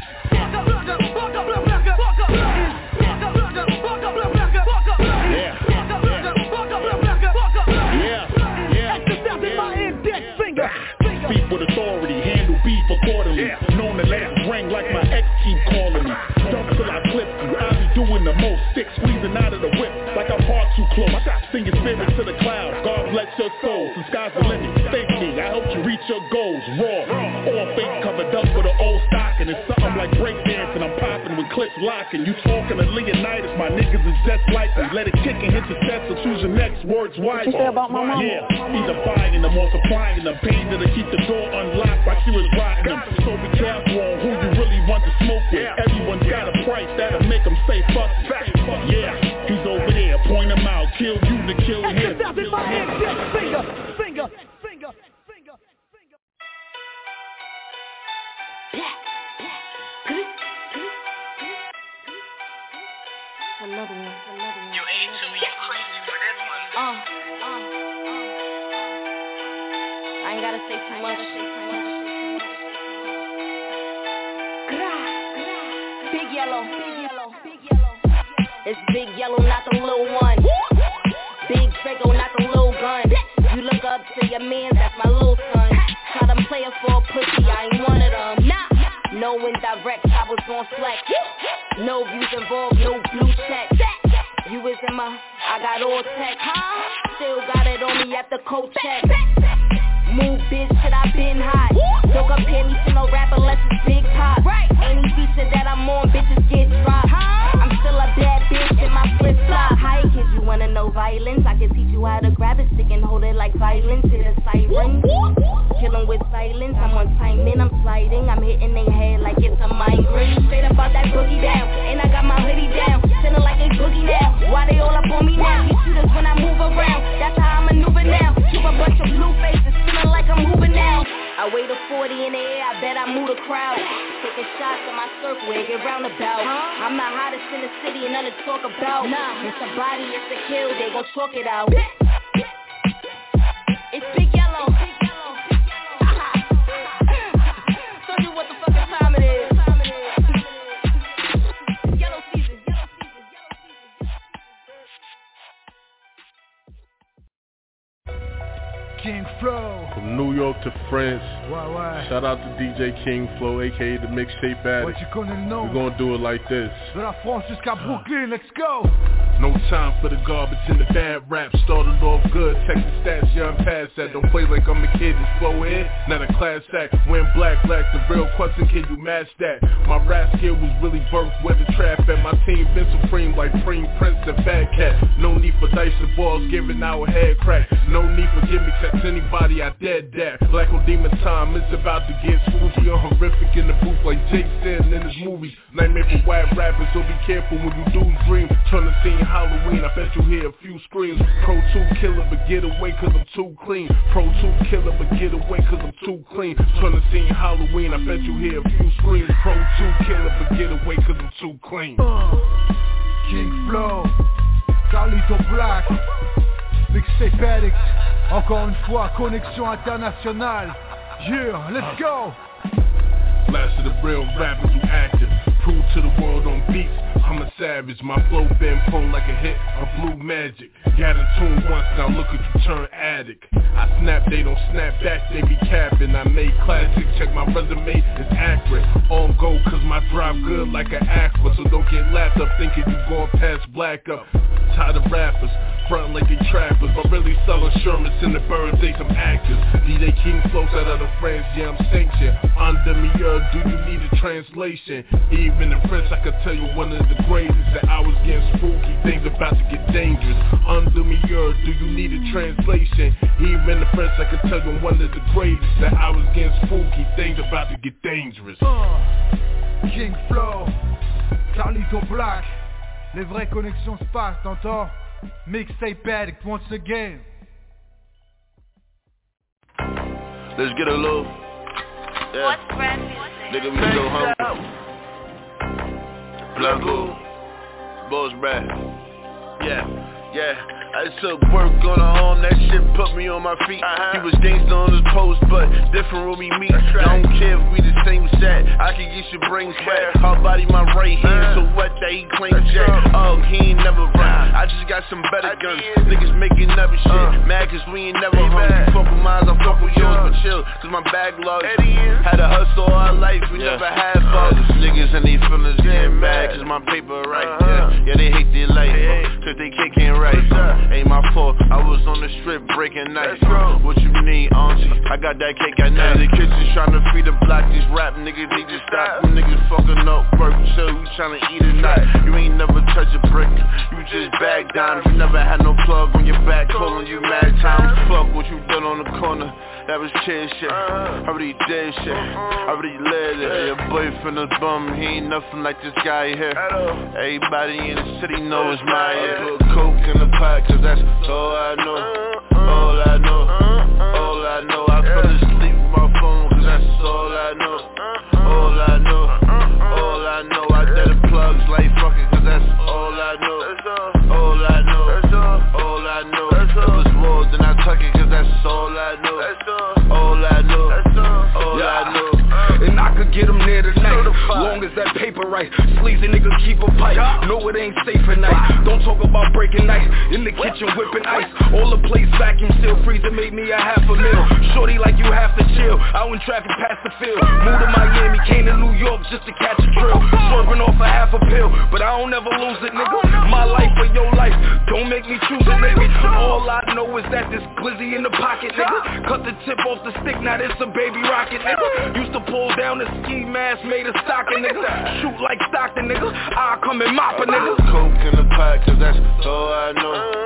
Speak with authority, handle beef accordingly. Known to let it ring like my ex keep calling me. Dump till I clip you, I be doing the most. Stick squeezing out of the whip like I park too close. Sing your spirit to the clouds, God bless your soul. The sky's the limit, thank me, I helped you reach your goals. Raw, all fake covered up with an old stock. And it's something like breakdancing, I'm popping with clips locking. You talking to Leonidas, my niggas is just like me. Let it kick and hit your chest, so choose your next words wisely. Yeah, either buying them or supplying them. Paid her to keep the door unlocked while she was rocking them. So be careful on who you really want to smoke with. Everyone's got a price that'll make them say fuck. Yeah, he's over there, point him out. Kill you to kill him. Exercise in my index finger, finger, finger, finger, finger. Another one, another one. You ain't too you crazy for this one. Uh, uh, uh. I ain't gotta say too much. Big yellow, big yellow, big yellow. It's big yellow, not the little one. Big Draco, not the little gun. You look up to your man, that's my little son. Try to play it for a pussy, I ain't one of them. Nah. No indirect, I was on slack. No views involved, no blue check. You was in my, I got all tech. Still got it on me at the coat check. Move bitch, shit, I been hot. Don't compare me to no rapper unless it's big pop. Any feature that I'm on, bitches get dropped. I'm still a bad bitch in my flip flop. How it gives you wanna know violence? I can teach you how to grab a stick and hold it like violence. Hit a siren, kill 'em with silence. I'm on timing, I'm sliding, I'm hitting their head like it's a migraine. Straight about that boogie down, and I got my hoodie down, feeling like a boogie now. Why they all up on me now? These shooters when I move around, that's how I maneuver now. Keep a bunch of blue faces, feeling like I'm moving now. I weigh the forty in the air, I bet I move the crowd. Taking shots in my circle, it get roundabout. I'm the hottest in the city and none to talk about. Nah, it's a body, it's a kill, they gon' chalk it out. It's Big Yellow. Told you what the fucking time it is. Yellow season, yellow season. King Flow. From New York to France. Ouais, ouais. Shout out to D J King Flow, aka the Mixtape Addict. Ouais, tu connais le nom. We're gonna do it like this. De la France jusqu'à Brooklyn, let's go. No time for the garbage and the bad rap. Started off good, check the stats, young past that. Don't play like I'm a kid, this flow in, not a class act. When black, black, the real question, can you match that? My rap skill was really birthed where the trap at. My team been supreme like Preem, Prince, and Fat Cat. No need for dice and balls, giving our head crack. No need for gimmicks, that's anybody, I dead that. Black on demon time, it's about to get spooky or horrific in the booth like Jake said in his movies. Nightmare for white rappers, so be careful when you do dream. Trying to see Halloween, I bet you hear a few screams. Pro two killer, but get away cause I'm too clean. Pro two killer, but get away cause I'm too clean. Trying to see Halloween, I bet you hear a few screams. Pro two killer, but get away cause I'm too clean. uh, King Flow, Carlito Black, Mixtape Addict. Encore une fois, connexion internationale. Yeah, let's go. Last of the real rappers who active. Prove to the world on beats, I'm a savage. My flow been prone like a hit of blue magic. Got in tune once, now look at you turn addict. I snap, they don't snap back, they be capping. I made classics, check my resume, it's accurate. On go cause my drive good like an aqua. So don't get laughed up thinking you going past black up. Tired of rappers, front like they trappers, but really selling Shermans in the birds, they some actors. D J King flows out of the France, yeah I'm sanctioned. Under me, uh, do you need a translation? Even in French I could tell you one of the greatest. That I was getting spooky, things about to get dangerous. Under me, uh, do you need a translation? Even in French I could tell you one of the greatest. That I was getting spooky, things about to get dangerous. uh, King Flow, Carlito Black. Les vraies connexions se passent, t'entends? Mixtape Addict once again. Let's get a little. Yeah. What's brand new? Nigga, me so hungry. Blanco, Boss Brad. Yeah, yeah. I took work on her arm, that shit put me on my feet. Uh-huh. He was gangsta on his post, but different when we meet. Right. I don't care if we the same set, I can get your brain sweat. Her body my right hand, uh-huh. So what that he claims that. Oh, he ain't never run, I just got some better I guns. Did. Niggas making other shit, uh. mad cause we ain't never home. You fuck with mine, I fuck with yours, but chill, cause my backlog had to hustle all our life, we yeah. never had fathers. Niggas and they feelings getting mad cause my paper right. Uh-huh. Yeah. yeah, they hate their life, hey. Cause they kicking right. Ain't my fault, I was on the strip breaking nights. What you need, auntie? I got that cake at night. The kitchen tryna feed the block. These rap niggas, they just stop. Them niggas fucking up work, so we tryna eat at night. You ain't never touch a brick, you just bag down. You never had no plug on your back, calling you mad time. Fuck what you done on the corner, that was kid shit. I already did shit, I already lived it. Your boyfriend is bum, he ain't nothing like this guy here. Everybody in the city knows my I put coke in the pot, cause that's all I know, all I know, all I know. I fell asleep with my phone, cause that's all I know, all I know, all I know. I did the plugs like fuck it, cause that's all I know, all I know, all I know. If it's more then I tuck it, cause that's all I know, all I know, all I know. And I could get them there tonight, long as that paper right. Sleazy nigga keep a pipe, no it ain't safe at night. Don't talk about breaking ice, in the kitchen whipping ice. All the plates vacuum seal, freezer made me a half a meal. Shorty like you have to chill, out in traffic past the field. Moved to Miami, came to New York just to catch a drill. Swerving off a half a pill, but I don't ever lose it nigga. My life or your life, don't make me choose it nigga. All I know is that this glizzy in the pocket nigga. Cut the tip off the stick, now this a baby rocket nigga. Used to pull down the ski mask, made a stocking nigga. Shoot like Stockton nigga, I come and mop a nigga. Coke in the pot, cause that's all I know.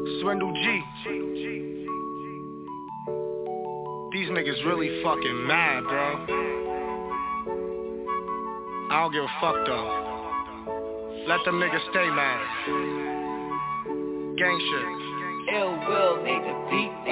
Swindle G. These niggas really fucking mad, bro. I don't give a fuck though. Let them niggas stay mad. Gang shit. Ill will nigga deep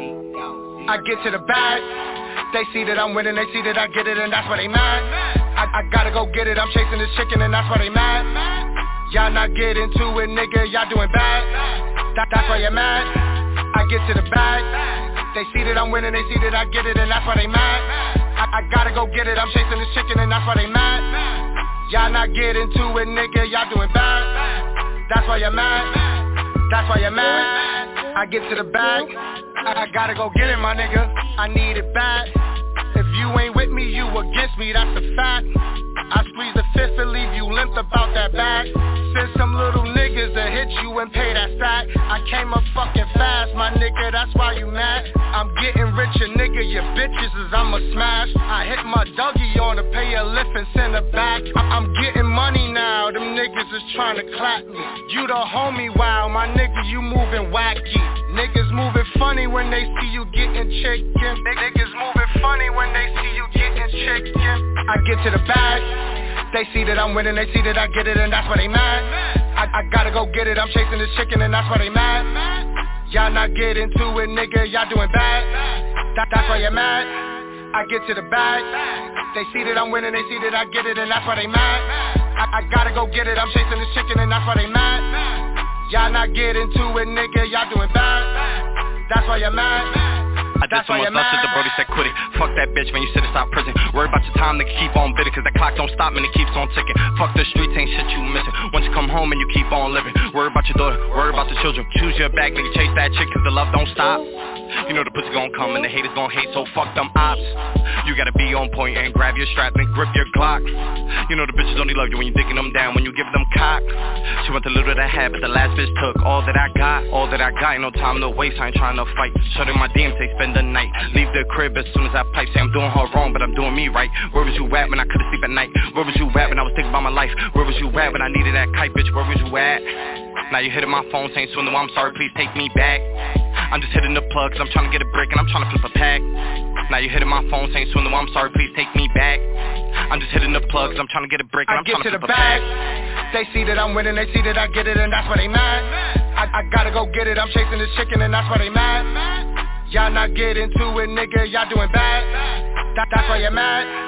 down. I get to the bag. They see that I'm winning, they see that I get it, and that's why they mad. I, I gotta go get it, I'm chasing this chicken, and that's why they mad. Y'all not get into it, nigga, y'all doing bad. That, that's why you're mad. I get to the bag. They see that I'm winning, they see that I get it, and that's why they mad. I, I gotta go get it, I'm chasing this chicken, and that's why they mad. Y'all not get into it, nigga, y'all doing bad. That's why you're mad. That's why you're mad. I get to the bag. I, I gotta go get it, my nigga. I need it bad. If you ain't with me, you against me, that's a fact. I squeeze the fifth and leave you limp about that bag. Send some little niggas to hit you and pay that sack. I came up fucking fast, my nigga, that's why you mad. I'm getting richer, nigga, your bitches is I'ma smash. I hit my Dougie on to pay a lift and send her back. I- I'm getting money now, them niggas is trying to clap me. You the homie, wow, my nigga, you moving wacky. Niggas moving funny when they see you getting chicken. Niggas moving funny when they see you getting chicken. I get to the bag. They see that I'm winning, they see that I get it, and that's why they mad. I, I gotta go get it, I'm chasing this chicken, and that's why they mad. Y'all not get into it, nigga, y'all doing bad. That, that's why you're mad. I get to the bag. They see that I'm winning, they see that I get it, and that's why they mad. I, I gotta go get it, I'm chasing this chicken, and that's why they mad. Y'all not get into it, nigga, y'all doing bad. That's why you're mad. I did so much love shit, the Brody said quit it. Fuck that bitch, man, you sit inside prison. Worry about your time, nigga, keep on bidding. Cause that clock don't stop, man, it keeps on ticking. Fuck the streets, ain't shit you missing. Once you come home and you keep on living. Worry about your daughter, worry about the children. Choose your bag, nigga, chase that chick, cause the love don't stop. You know the pussy gon' come and the haters gon' hate, so fuck them ops. You gotta be on point and grab your strap and grip your Glock. You know the bitches only love you when you digging them down, when you give them cock. She want the little that I had, but the last bitch took all that I got. All that I got, ain't no time to waste, I ain't trying to fight. Shut in my D M, say spend the night. Leave the crib as soon as I pipe, say I'm doing her wrong, but I'm doing me right. Where was you at when I couldn't sleep at night? Where was you at when I was thinking about my life? Where was you at when I needed that kite, bitch? Where was you at? Now you hitting my phone saying swindle, I'm sorry, please take me back. I'm just hitting the plug, cause I'm trying to get a brick and I'm trying to flip a pack. Now you hitting my phone saying swindle, I'm sorry, please take me back. I'm just hitting the plug, cause I'm trying to get a brick and I'm trying to, to flip a pack. They see that I'm winning, they see that I get it, and that's why they mad. I, I gotta go get it, I'm chasing this chicken, and that's why they mad. Y'all not get into it, nigga, y'all doing bad. That, that's why you're mad.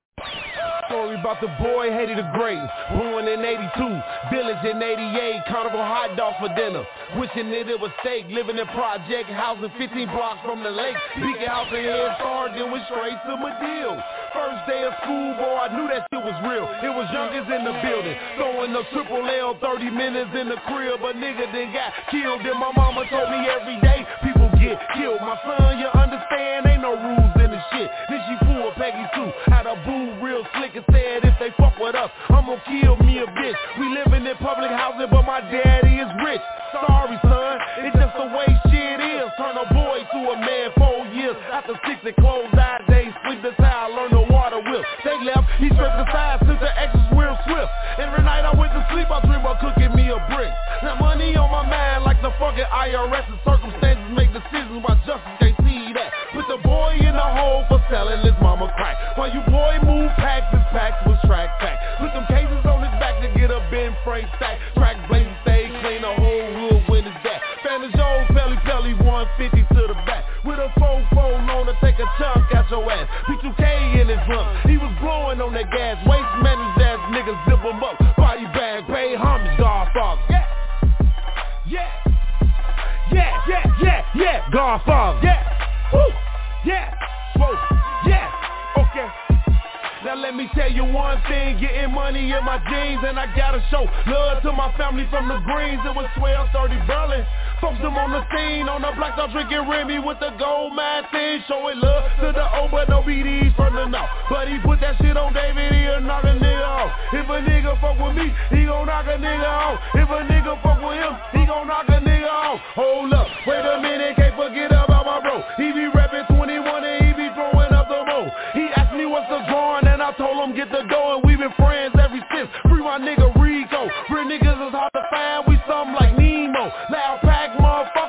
Story about the boy hated the great. Born in eighty-two, Village in eighty-eight, Carnival hot dog for dinner. Wishing that it was steak, living in project housing fifteen blocks from the lake. Beacon house and head start, then went straight to Medill. First day of school, boy, I knew that shit was real. It was youngest in the building, throwing the triple L, thirty minutes in the crib. A nigga then got killed, and my mama told me every day people get killed. My son, you understand, ain't no rules in the shit. Then she pulled Peggy Sue out of boo real slick and said if they fuck with us, I'm gonna kill me a bitch. We living in public housing, but my daddy is rich. Sorry, son, it's just the way shit is. Turn a boy to a man four years after six and closed eye days. Sleep the towel, learn the water whip. They left, he stripped the side since the exes real swift. Every night I went to sleep, I dream of cooking me a brick. Now money on my mind like the fucking I R S, and circumstances make decisions while justice can't see that. Put the boy in the hole for selling his mama crack. While you boy move packs, his packs was track pack. Put them cases on his back to get a Ben Frank stack. Track blazing, stay clean, the whole hood when it's that. Fanny Jones, Pelly Pelly, one fifty to the back. With a four four loan to take a chunk out your ass. P two K in his lung, he was blowing on that gas. Waste managed ass niggas zip him up. Body bag, pay homage, Godfather. Yeah, yeah, yeah, yeah, yeah, yeah, Godfather. Yeah, woo, yeah, whoa, yeah, okay. Now let me tell you one thing, getting money in my jeans, and I gotta show love to my family from the Greens. It was twelve thirty Berlin. Folks them on the scene, on the block, start drinking Remy with the gold mine thing. Showing love to the old, but no B Ds from the north. But he put that shit on David, he'll knock a nigga off. If a nigga fuck with me, he gon' knock a nigga off. If a nigga fuck with him, he gon' knock a nigga off. Hold up, wait a minute, can't forget about my bro. He be rapping twenty-one and he be throwing up the mo. He asked me what's the drawing, and I told him get the dough, and we been friends ever since. Free my nigga Rico. Real niggas is hard to find, we something like Nemo. Loud pack, motherfucker.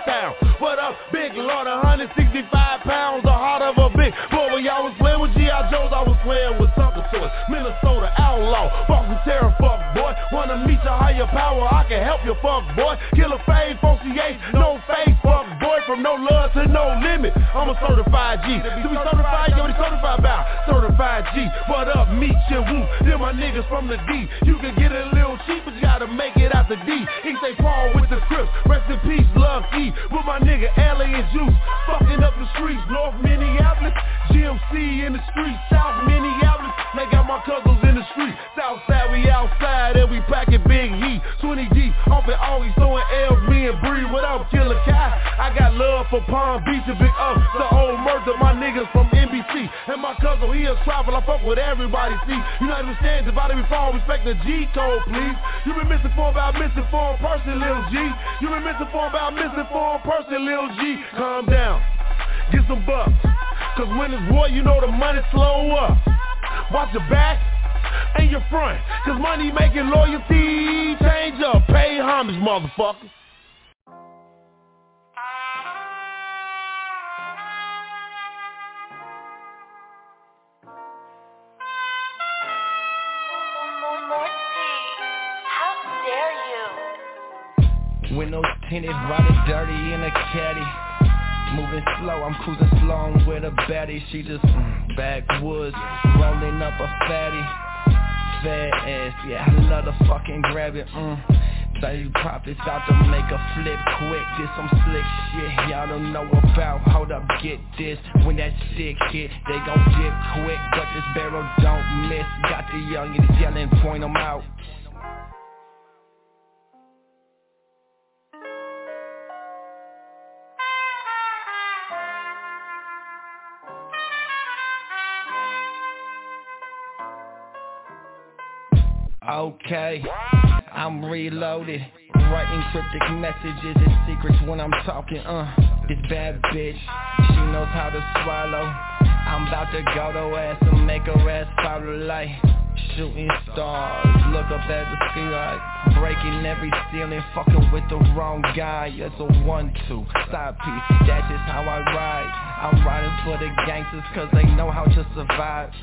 H-Town. What up, big lord, one hundred sixty-five pounds, the heart of a big boy. When y'all was playing with G I. Joes, I was playing with something to it. Minnesota outlaw, Boston terror, fuck boy. Wanna meet your higher power, I can help you, fuck boy. Killer fade, four C H, no face, fuck boy. From no love to no limit, I'm a certified G. To be certified, you already certified about certified G. What up, meet you, woo. Them my niggas from the D. You can get it a little cheap, but you gotta make it out the D. He say Paul with the Crips, rest in peace, love E. With my nigga Alien Juice, fucking up the streets, North Minneapolis, G M C in the streets, South Minneapolis. They got my cousins in the street, South side we outside and we packing big heat. twenty deep, off and always throwing L's, me and Bree. What up, Killer Kai? I got love for Palm Beach and Big up the old murder, my niggas from N B C. And my cousin, he a travel, I fuck with everybody, see. You know understand, divided we fall, respect the G code, please. You been misinformed about misinformed person, Lil G. You been misinformed about misinformed person, Lil G. Calm down, get some bucks, cause when it's war, you know the money slow up. Watch your back and your front, cause money making loyalty change up. Pay homage, motherfucker. Windows tinted, riding dirty in a caddy. Moving slow, I'm cruising slow with a baddie. She just mm, backwoods, rolling up a fatty. Fat ass, yeah, I love to fucking grab it. Mm. Baby profits out to make a flip quick. This some slick shit y'all don't know about. Hold up, get this. When that stick hit, they gon' dip quick, but this barrel don't miss. Got the youngins yelling, point them out. Okay, I'm reloaded, writing cryptic messages and secrets when I'm talking, uh This bad bitch, she knows how to swallow. I'm about to go to ass and make her ass follow like shooting stars. Look up at the sky, breaking every ceiling, fucking with the wrong guy. It's a one, two, side piece, that's just how I ride. I'm riding for the gangsters cause they know how to survive.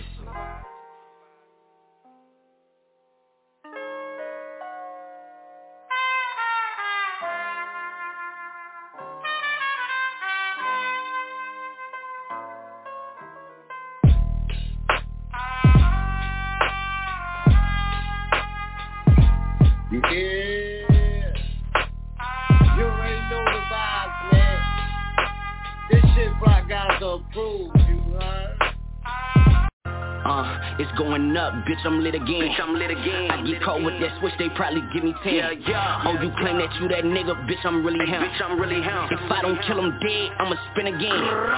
Bitch, I'm lit again. Bitch, I'm lit again. I get caught with that switch, they probably give me ten. Yeah, yeah. Oh, you claim that you that nigga, bitch, I'm really him. Bitch, I'm really him. If I don't kill him dead, I'ma spin again.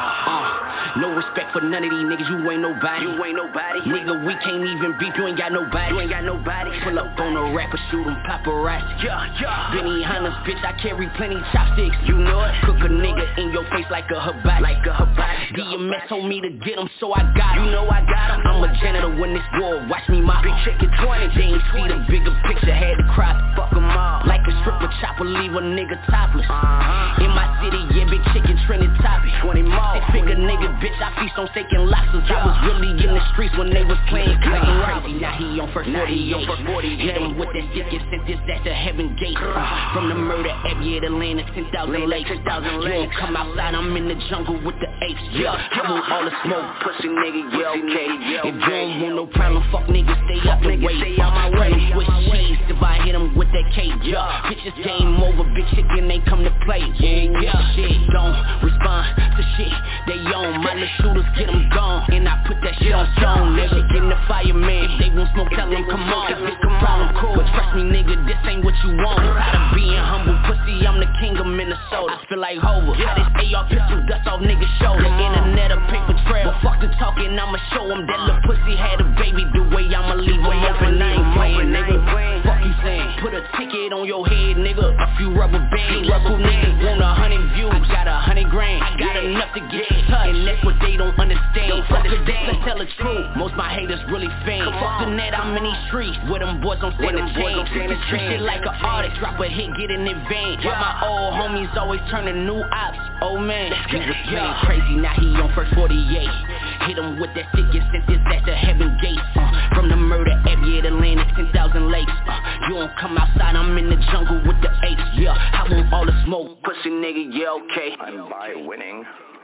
Uh, no respect for none of these niggas, you ain't nobody. You ain't nobody. Nigga, we can't even beef, you ain't got nobody. You ain't got nobody. Pull up on a rapper, shoot him, paparazzi. Yeah, yeah. Benny Hanna's, bitch, I carry plenty chopsticks. You know it. Cook a nigga in your face like a hibachi. Like a hibachi. D M S told me to get him, so I got him. You know I got him. I'm a janitor when this war. Watch me my big chicken twenty. They ain't see the bigger picture, had to cry, fuck them all. Like a stripper chopper, leave a nigga topless. Uh-huh. In my city, yeah, big chicken trending topic. twenty more. Six figure nigga, bitch, I feast on steak and lobsters. Yeah. I was really in the streets when they was playing clean crazy. Now he on first forty-eight. Hit him with that stick and sent this at the heaven gate. Uh, from the murder app, yeah, the land is ten thousand lakes. You don't come outside, I'm in the jungle with the apes. Yeah, I want all the smoke, pussy nigga, yeah, okay. If you don't want no problem, fuck niggas, stay out the way. Stay out my way. Switch cheese if I hit him with that cage. Yeah, bitches game over, big chicken they come to play. Yeah, yeah, shit don't respond to shit they own. My little shooters get them gone, and I put that shit on stone. Never get in the fireman. If they won't smoke, tell them come on. It's the problem, cool. But trust me, nigga, this ain't what you want. Out of being humble, pussy, I'm the king of Minnesota. I feel like Hova. How this A R pistol dust off niggas' shoulder. The internet a paper trail, but fuck the talking, I'ma show them that little pussy had a baby. The way I'ma leave them open, I ain't playing, nigga. Fuck you saying? Put a ticket on your head, nigga. A few rubber bands. Rubber niggas want a hundred views. I got a hundred grand. I got enough to get you touched, and that's what they don't understand. Fuck the dick, let's tell the truth. Most my haters really fans. Fuck the net, I'm in these streets. Where them boys don't stand a chance. Treat shit like an artist. Drop a hit, get in the van. While my my old homies always turning new ops. Oh man, he was playing crazy, now he on first forty-eight. Hit him with that shit, get sent this at the heaven gates. uh, From the murder abbey, the land is ten thousand lakes. uh, You don't come outside, I'm in the jungle with the apes. Yeah, I want all the smoke, pussy nigga, yeah, okay. I'm by winning.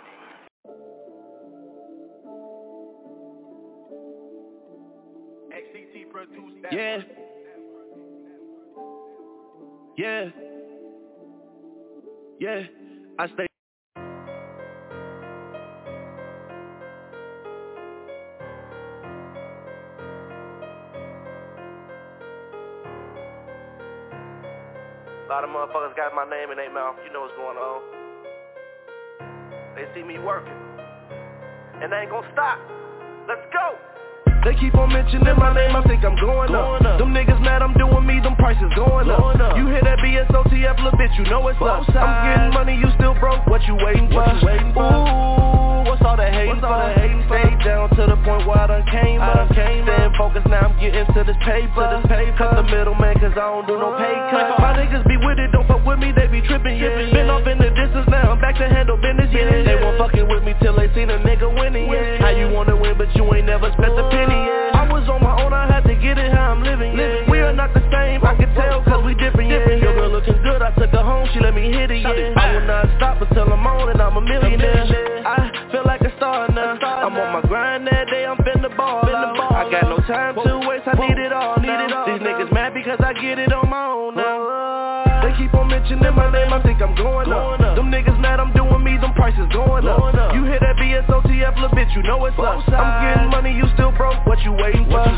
Yeah. Yeah. Yeah. I stay. A lot of motherfuckers got my name in their mouth. You know what's going on. They see me working. And they ain't gonna stop. Let's go. They keep on mentioning my name, I think I'm going, going up. up Them niggas mad I'm doing me, them prices going, going up. up You hear that B S O T F, little bitch, you know it's up. I'm getting money, you still broke, what you waiting for? What you waiting for? Ooh, what's all that hating for? Stay down to the point where I done came up. Staying focused, now I'm getting to this paper. Cut the middleman, cause I don't do no pay cut. My niggas be with it, don't fuck with me, they be tripping, yeah. Been off in the distance, now I'm back to handle business, yeah. They won't fucking with me till they seen a nigga winning, yeah. How you wanna win, but you ain't never spent a penny, yeah. I was on my own, I had to get it how I'm living, yeah. We are not the same, I can tell cause we different, yeah. Your girl looking good, I took her home, she let me hit it, yeah. I will not stop until I'm on and I'm a millionaire. I feel like a star now, I'm on my grind that day, I'm finna ball out. I got no time to waste, I need it all now. These niggas mad because I get it on my own now. They keep on mentioning my name, I think I'm going up. Them niggas mad I'm doing me, them prices going up. You hear that B S O T F, little bitch, you know it's up. I'm getting money, you still broke, what you waiting for?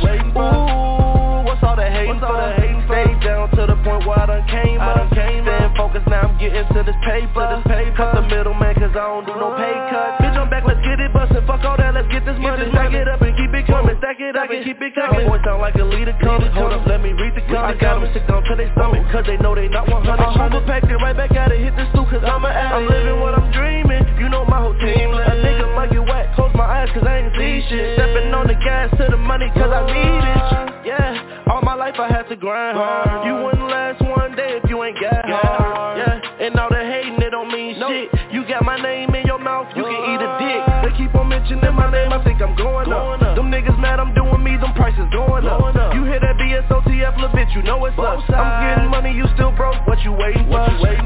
Ooh, what's all that hating for? Stay down to the point where I done came up. Staying focused, now I'm getting to this paper. Cut the middleman, cause I don't do no pay cut. Bitch, I'm back, let's get it bustin', fuck all that, let's get this money. Stack it up and keep it coming, stack it up and keep it coming. Boy sound like a leader coming, hold up, let me read the comment. I got them sick down to they stomach, cause they know they not one hundred. I'm overpacked it right back at it, hit the stool, cause I'm a addict. I'm living what I'm dreaming, you know my whole team. A nigga might get whack, close my eyes cause I ain't see shit. Stepping on the gas to the money cause I need it. Yeah, all my life I had to grind hard. You wouldn't last one day if you ain't got hard. Yeah, and all the hating it don't mean shit. You got my name in your mouth, you can eat a dick. They keep on mentioning my name, I think I'm going up. Them niggas mad I'm doing me, them prices going up. You hear that B S O T F, little bitch, you know it's up. I'm getting money, you still broke, what you waiting for?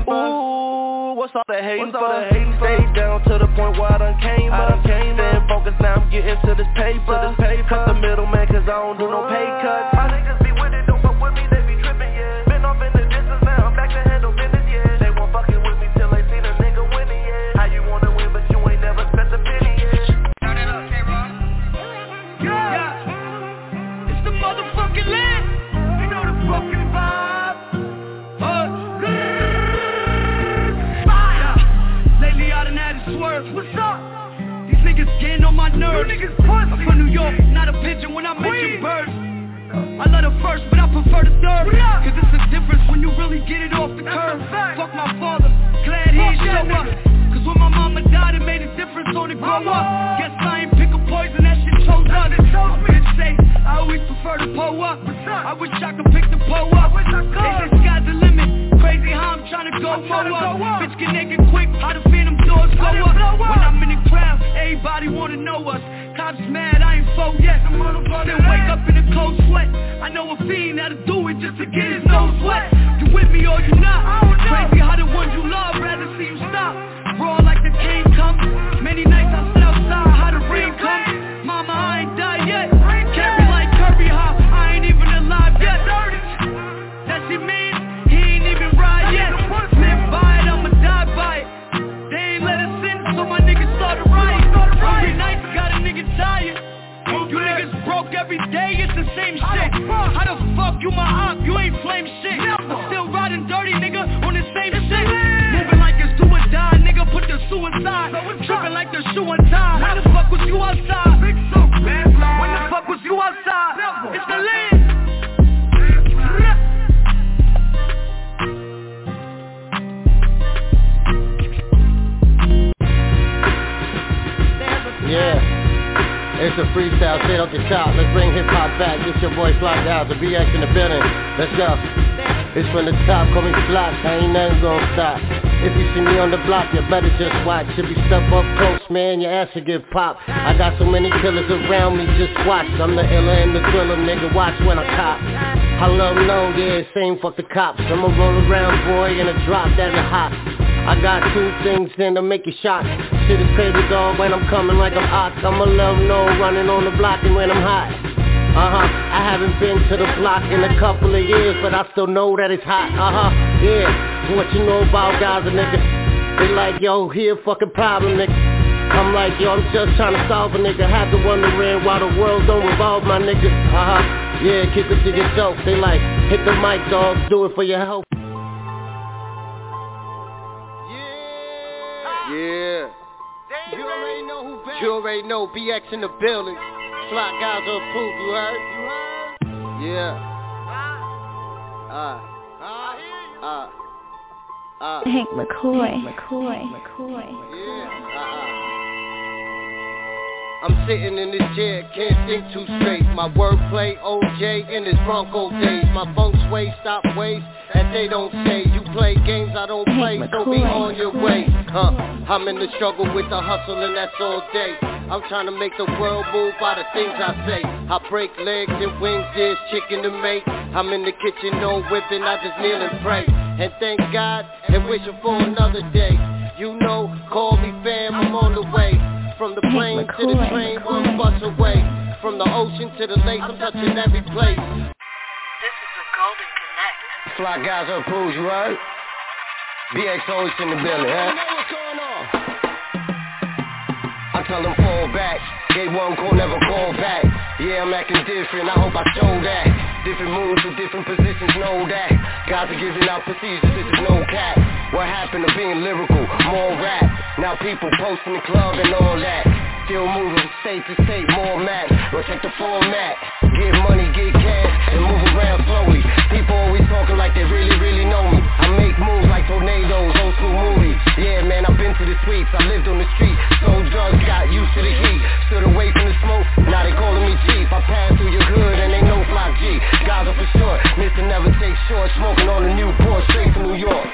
Ooh, what's all that hating for? Stay down to the point where I done came up. Staying focused, now I'm getting to this paper. Cut the middleman, cause I don't do no pay cut. My niggas be with it, don't fuck with me, they be tripping, yeah. Been off in the distance, now I'm back to handle business, yeah. They won't fucking with me till they seen a nigga winning, yeah. How you wanna win, but you ain't never spent a penny, yeah. Turn it up, K-Rock. Yeah, it's the motherfucking land. You know the fucking vibe. Uh, fire. Lately I done had a swerve. What's up? These niggas getting on my nerves. You niggas pussy. I'm from New York, not a pigeon when I mention birds. I love the first, but I prefer the third. Cause it's a difference when you really get it off the curb. Fuck my father, glad he didn't show up. Cause when my mama died, it made a difference on the grow up. Guess I ain't pick a poison, that shit chose us. My bitch say, I always prefer to pull up. I wish I could pick the pull up. They say sky's the limit, crazy how I'm trying to go more up. Bitch get naked quick, how the phantom doors go up. When I'm in the crowd, everybody wanna know us. Cops mad, I ain't full yet. Still wake up in a cold sweat. I know a fiend how to do it just to get his nose wet. You with me or you not? Crazy how the ones you love rather see you stop. Raw like the king come. Many nights I sit outside, how the rain come. Mama, I ain't died yet. Carry like Kirby, how I ain't even alive yet. That shit mean he ain't even ride yet. Live by it, I'ma die by it. They ain't let us in, so my niggas started riot. Every night got a nigga tired. You niggas broke every day, it's the same shit. How the fuck you my op, you ain't flame shit. I'm still riding dirty, nigga, on the same shit. Moving like it's do or die, nigga, put the suicide. Tripping like the shoe and tie. When the fuck was you outside? When the fuck was you outside? It's the land. Yeah, it's a freestyle straight off the top. Let's bring hip hop back. It's your boy Slide Down to B X in the building. Let's go. It's from the top, call me Flock, I ain't nothing gon' stop. If you see me on the block, you better just watch. If you step up close, man, your ass will get popped. I got so many killers around me, just watch. I'm the iller and the thriller, nigga, watch when I cop. I love no, yeah, same fuck the cops. I'ma roll around, boy, in a drop that is hot. I got two things in to make you shock. Shit is crazy, dog, when I'm coming like I'm hot. I'ma love no, running on the block and when I'm hot. Uh-huh, I haven't been to the block in a couple of years, but I still know that it's hot, uh-huh, yeah. What you know about Gaza, nigga? They like, yo, here fucking problem, nigga. I'm like, yo, I'm just trying to solve a nigga. Have to wondering why the world don't revolve, my nigga. Uh-huh, yeah, keep it to yourself. They like, hit the mic, dog, do it for your health. Yeah. You already know who back. You already know B X in the building. Flock guys are approved, you heard? You heard? Yeah. Uh. Uh. Uh. Hank McCoy. McCoy. McCoy. Yeah. Uh-uh. I'm sitting in this chair, can't think too straight. My wordplay, O J in his Bronco days. My funk sway, stop ways, and they don't say. You play games I don't play, so be on your way. Huh? I'm in the struggle with the hustle and that's all day. I'm trying to make the world move by the things I say. I break legs and wings, there's chicken to make. I'm in the kitchen, no whipping, I just kneel and pray. And thank God, and wishing for another day. You know, call me fam, I'm on the way. From the plane to the train, one bus away. From the ocean to the lake, I'm touching every place. This is the Golden Connect. Fly guys are approved, you heard? B X always in the building, huh? I tell them fall back. Gave one call, never call back. Yeah, I'm acting different, I hope I show that. Different moves with different positions, know that. Guys are giving out procedures, this is no cap. What happened to being lyrical? More rap. Now people posting the club and all that. Still moving state to state, more mad. Well, check the format. Get money, get cash, and move around slowly. People always talking like they really, really know me. I make moves like tornadoes, old school movies. Yeah, man, I've been to the streets. I lived on the street. Sold drugs, got used to the heat. Stood away from the smoke, now they calling me cheap. I pass through your hood and they know Flock G. Guys are for sure, Mister Never Take Short. Smoking on the Newport, straight from New York.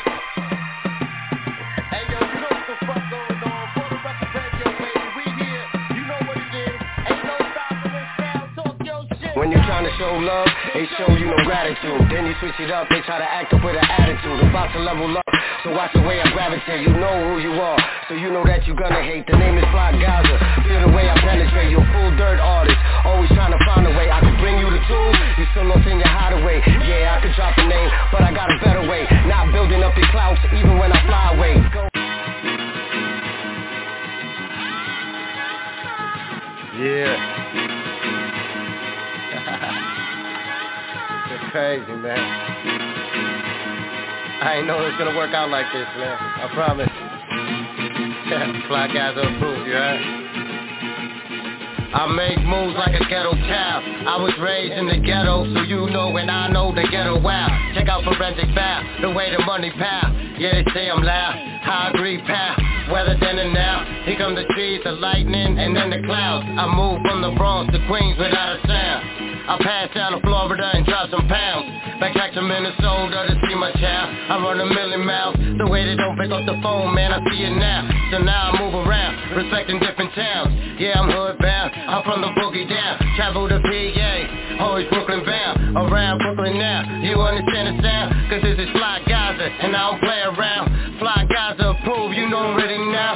When you're trying to show love, they show you no gratitude. Then you switch it up, they try to act up with an attitude. About to level up, so watch the way I gravitate. You know who you are, so you know that you're gonna hate. The name is Flock Gaza. Feel the way I penetrate. You're a full dirt artist, always trying to find a way. I could bring you the tools, you still lost in your hideaway. Yeah, I could drop a name, but I got a better way. Not building up your clouds, even when I fly away. Go. Yeah. It's crazy, man. I ain't know it was gonna work out like this, man. I promise. Fly guys are approved, you heard? I make moves like a ghetto cow. I was raised in the ghetto, so you know and I know the ghetto wow. Check out Forensic Bow, the way the money pound. Yeah, they say I'm loud, high agree pound. Weather then and now, here come the trees, the lightning, and then the clouds. I move from the Bronx to Queens without a sound. I pass down to Florida and drop some pounds. Backpack to Minnesota to see my child. I run a million miles, the way they don't pick up the phone, man, I see it now. So now I move around, respecting different towns. Yeah, I'm hood bound, I'm from the boogie down. Travel to P A, always Brooklyn bound. Around Brooklyn now, you understand the sound? Cause this is Fly Gaza, and I don't play around. Fly Gaza approved, you know already now.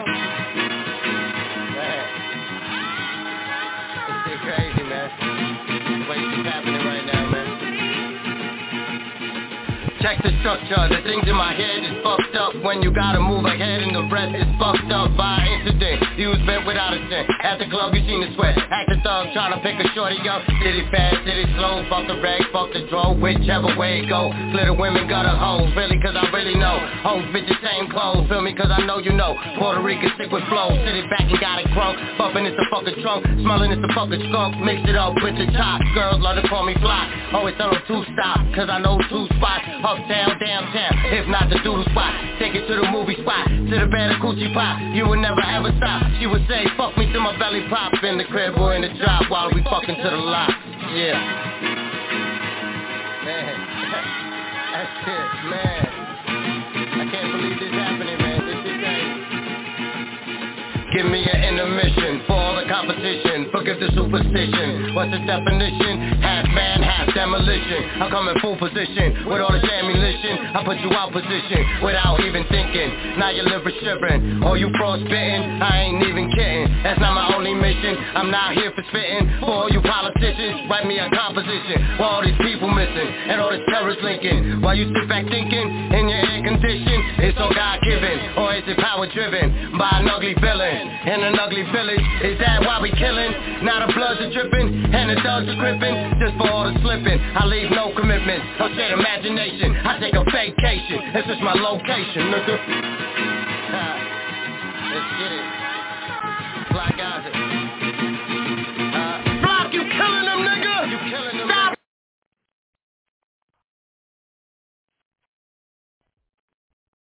Man, this shit crazy, man. What's happening right now, man? Check the structure, the things in my head is fucked up. When you gotta move ahead and the rest is fucked up by incident. You was bent without a cent. At the club you seen the sweat. Act the thug, trying to pick a shorty up. Did it fast, did it slow? Fuck the rag, fuck the draw, whichever way it go. Glitter women got a hoes, really cause I really know. Hoes, bitches, same clothes, feel me cause I know you know. Puerto Rican sick with flow, sit it back and got it crunk. Bumping it's the fucking trunk, smelling it's the fucking skunk. Mix it up with the top, girls love to call me Fly. Always tell them to stop, cause I know two spots. Uptown, downtown, if not the doodle spot. Take it to the movie spot, to the bed of coochie pop. You would never ever stop. She would say, fuck me till my belly pop. In the crib or in the drop while we fucking to the lot. Yeah. Man, that's it. Man, I can't believe this happening, man. This shit ain't. Give me an intermission for all the competition. Forgive the superstition. What's the definition? Half man, half demolition. I come in full position with all this ammunition. I put you out position without even thinking. Now your liver shivering, or you frostbitten. I ain't even kidding. That's not my only mission. I'm not here for spitting. For all you politicians, write me a composition. For all these people missing and all this terrorist linking. While you sit back thinking in your air condition, it's all God given, or is it power driven by an ugly villain? In an ugly village, is that why we killing? Now the bloods are dripping, and the thugs are gripping. Just for all the slipping, I leave no commitments, no shared imagination. I take a vacation, this is my location, nigga. Let's get it.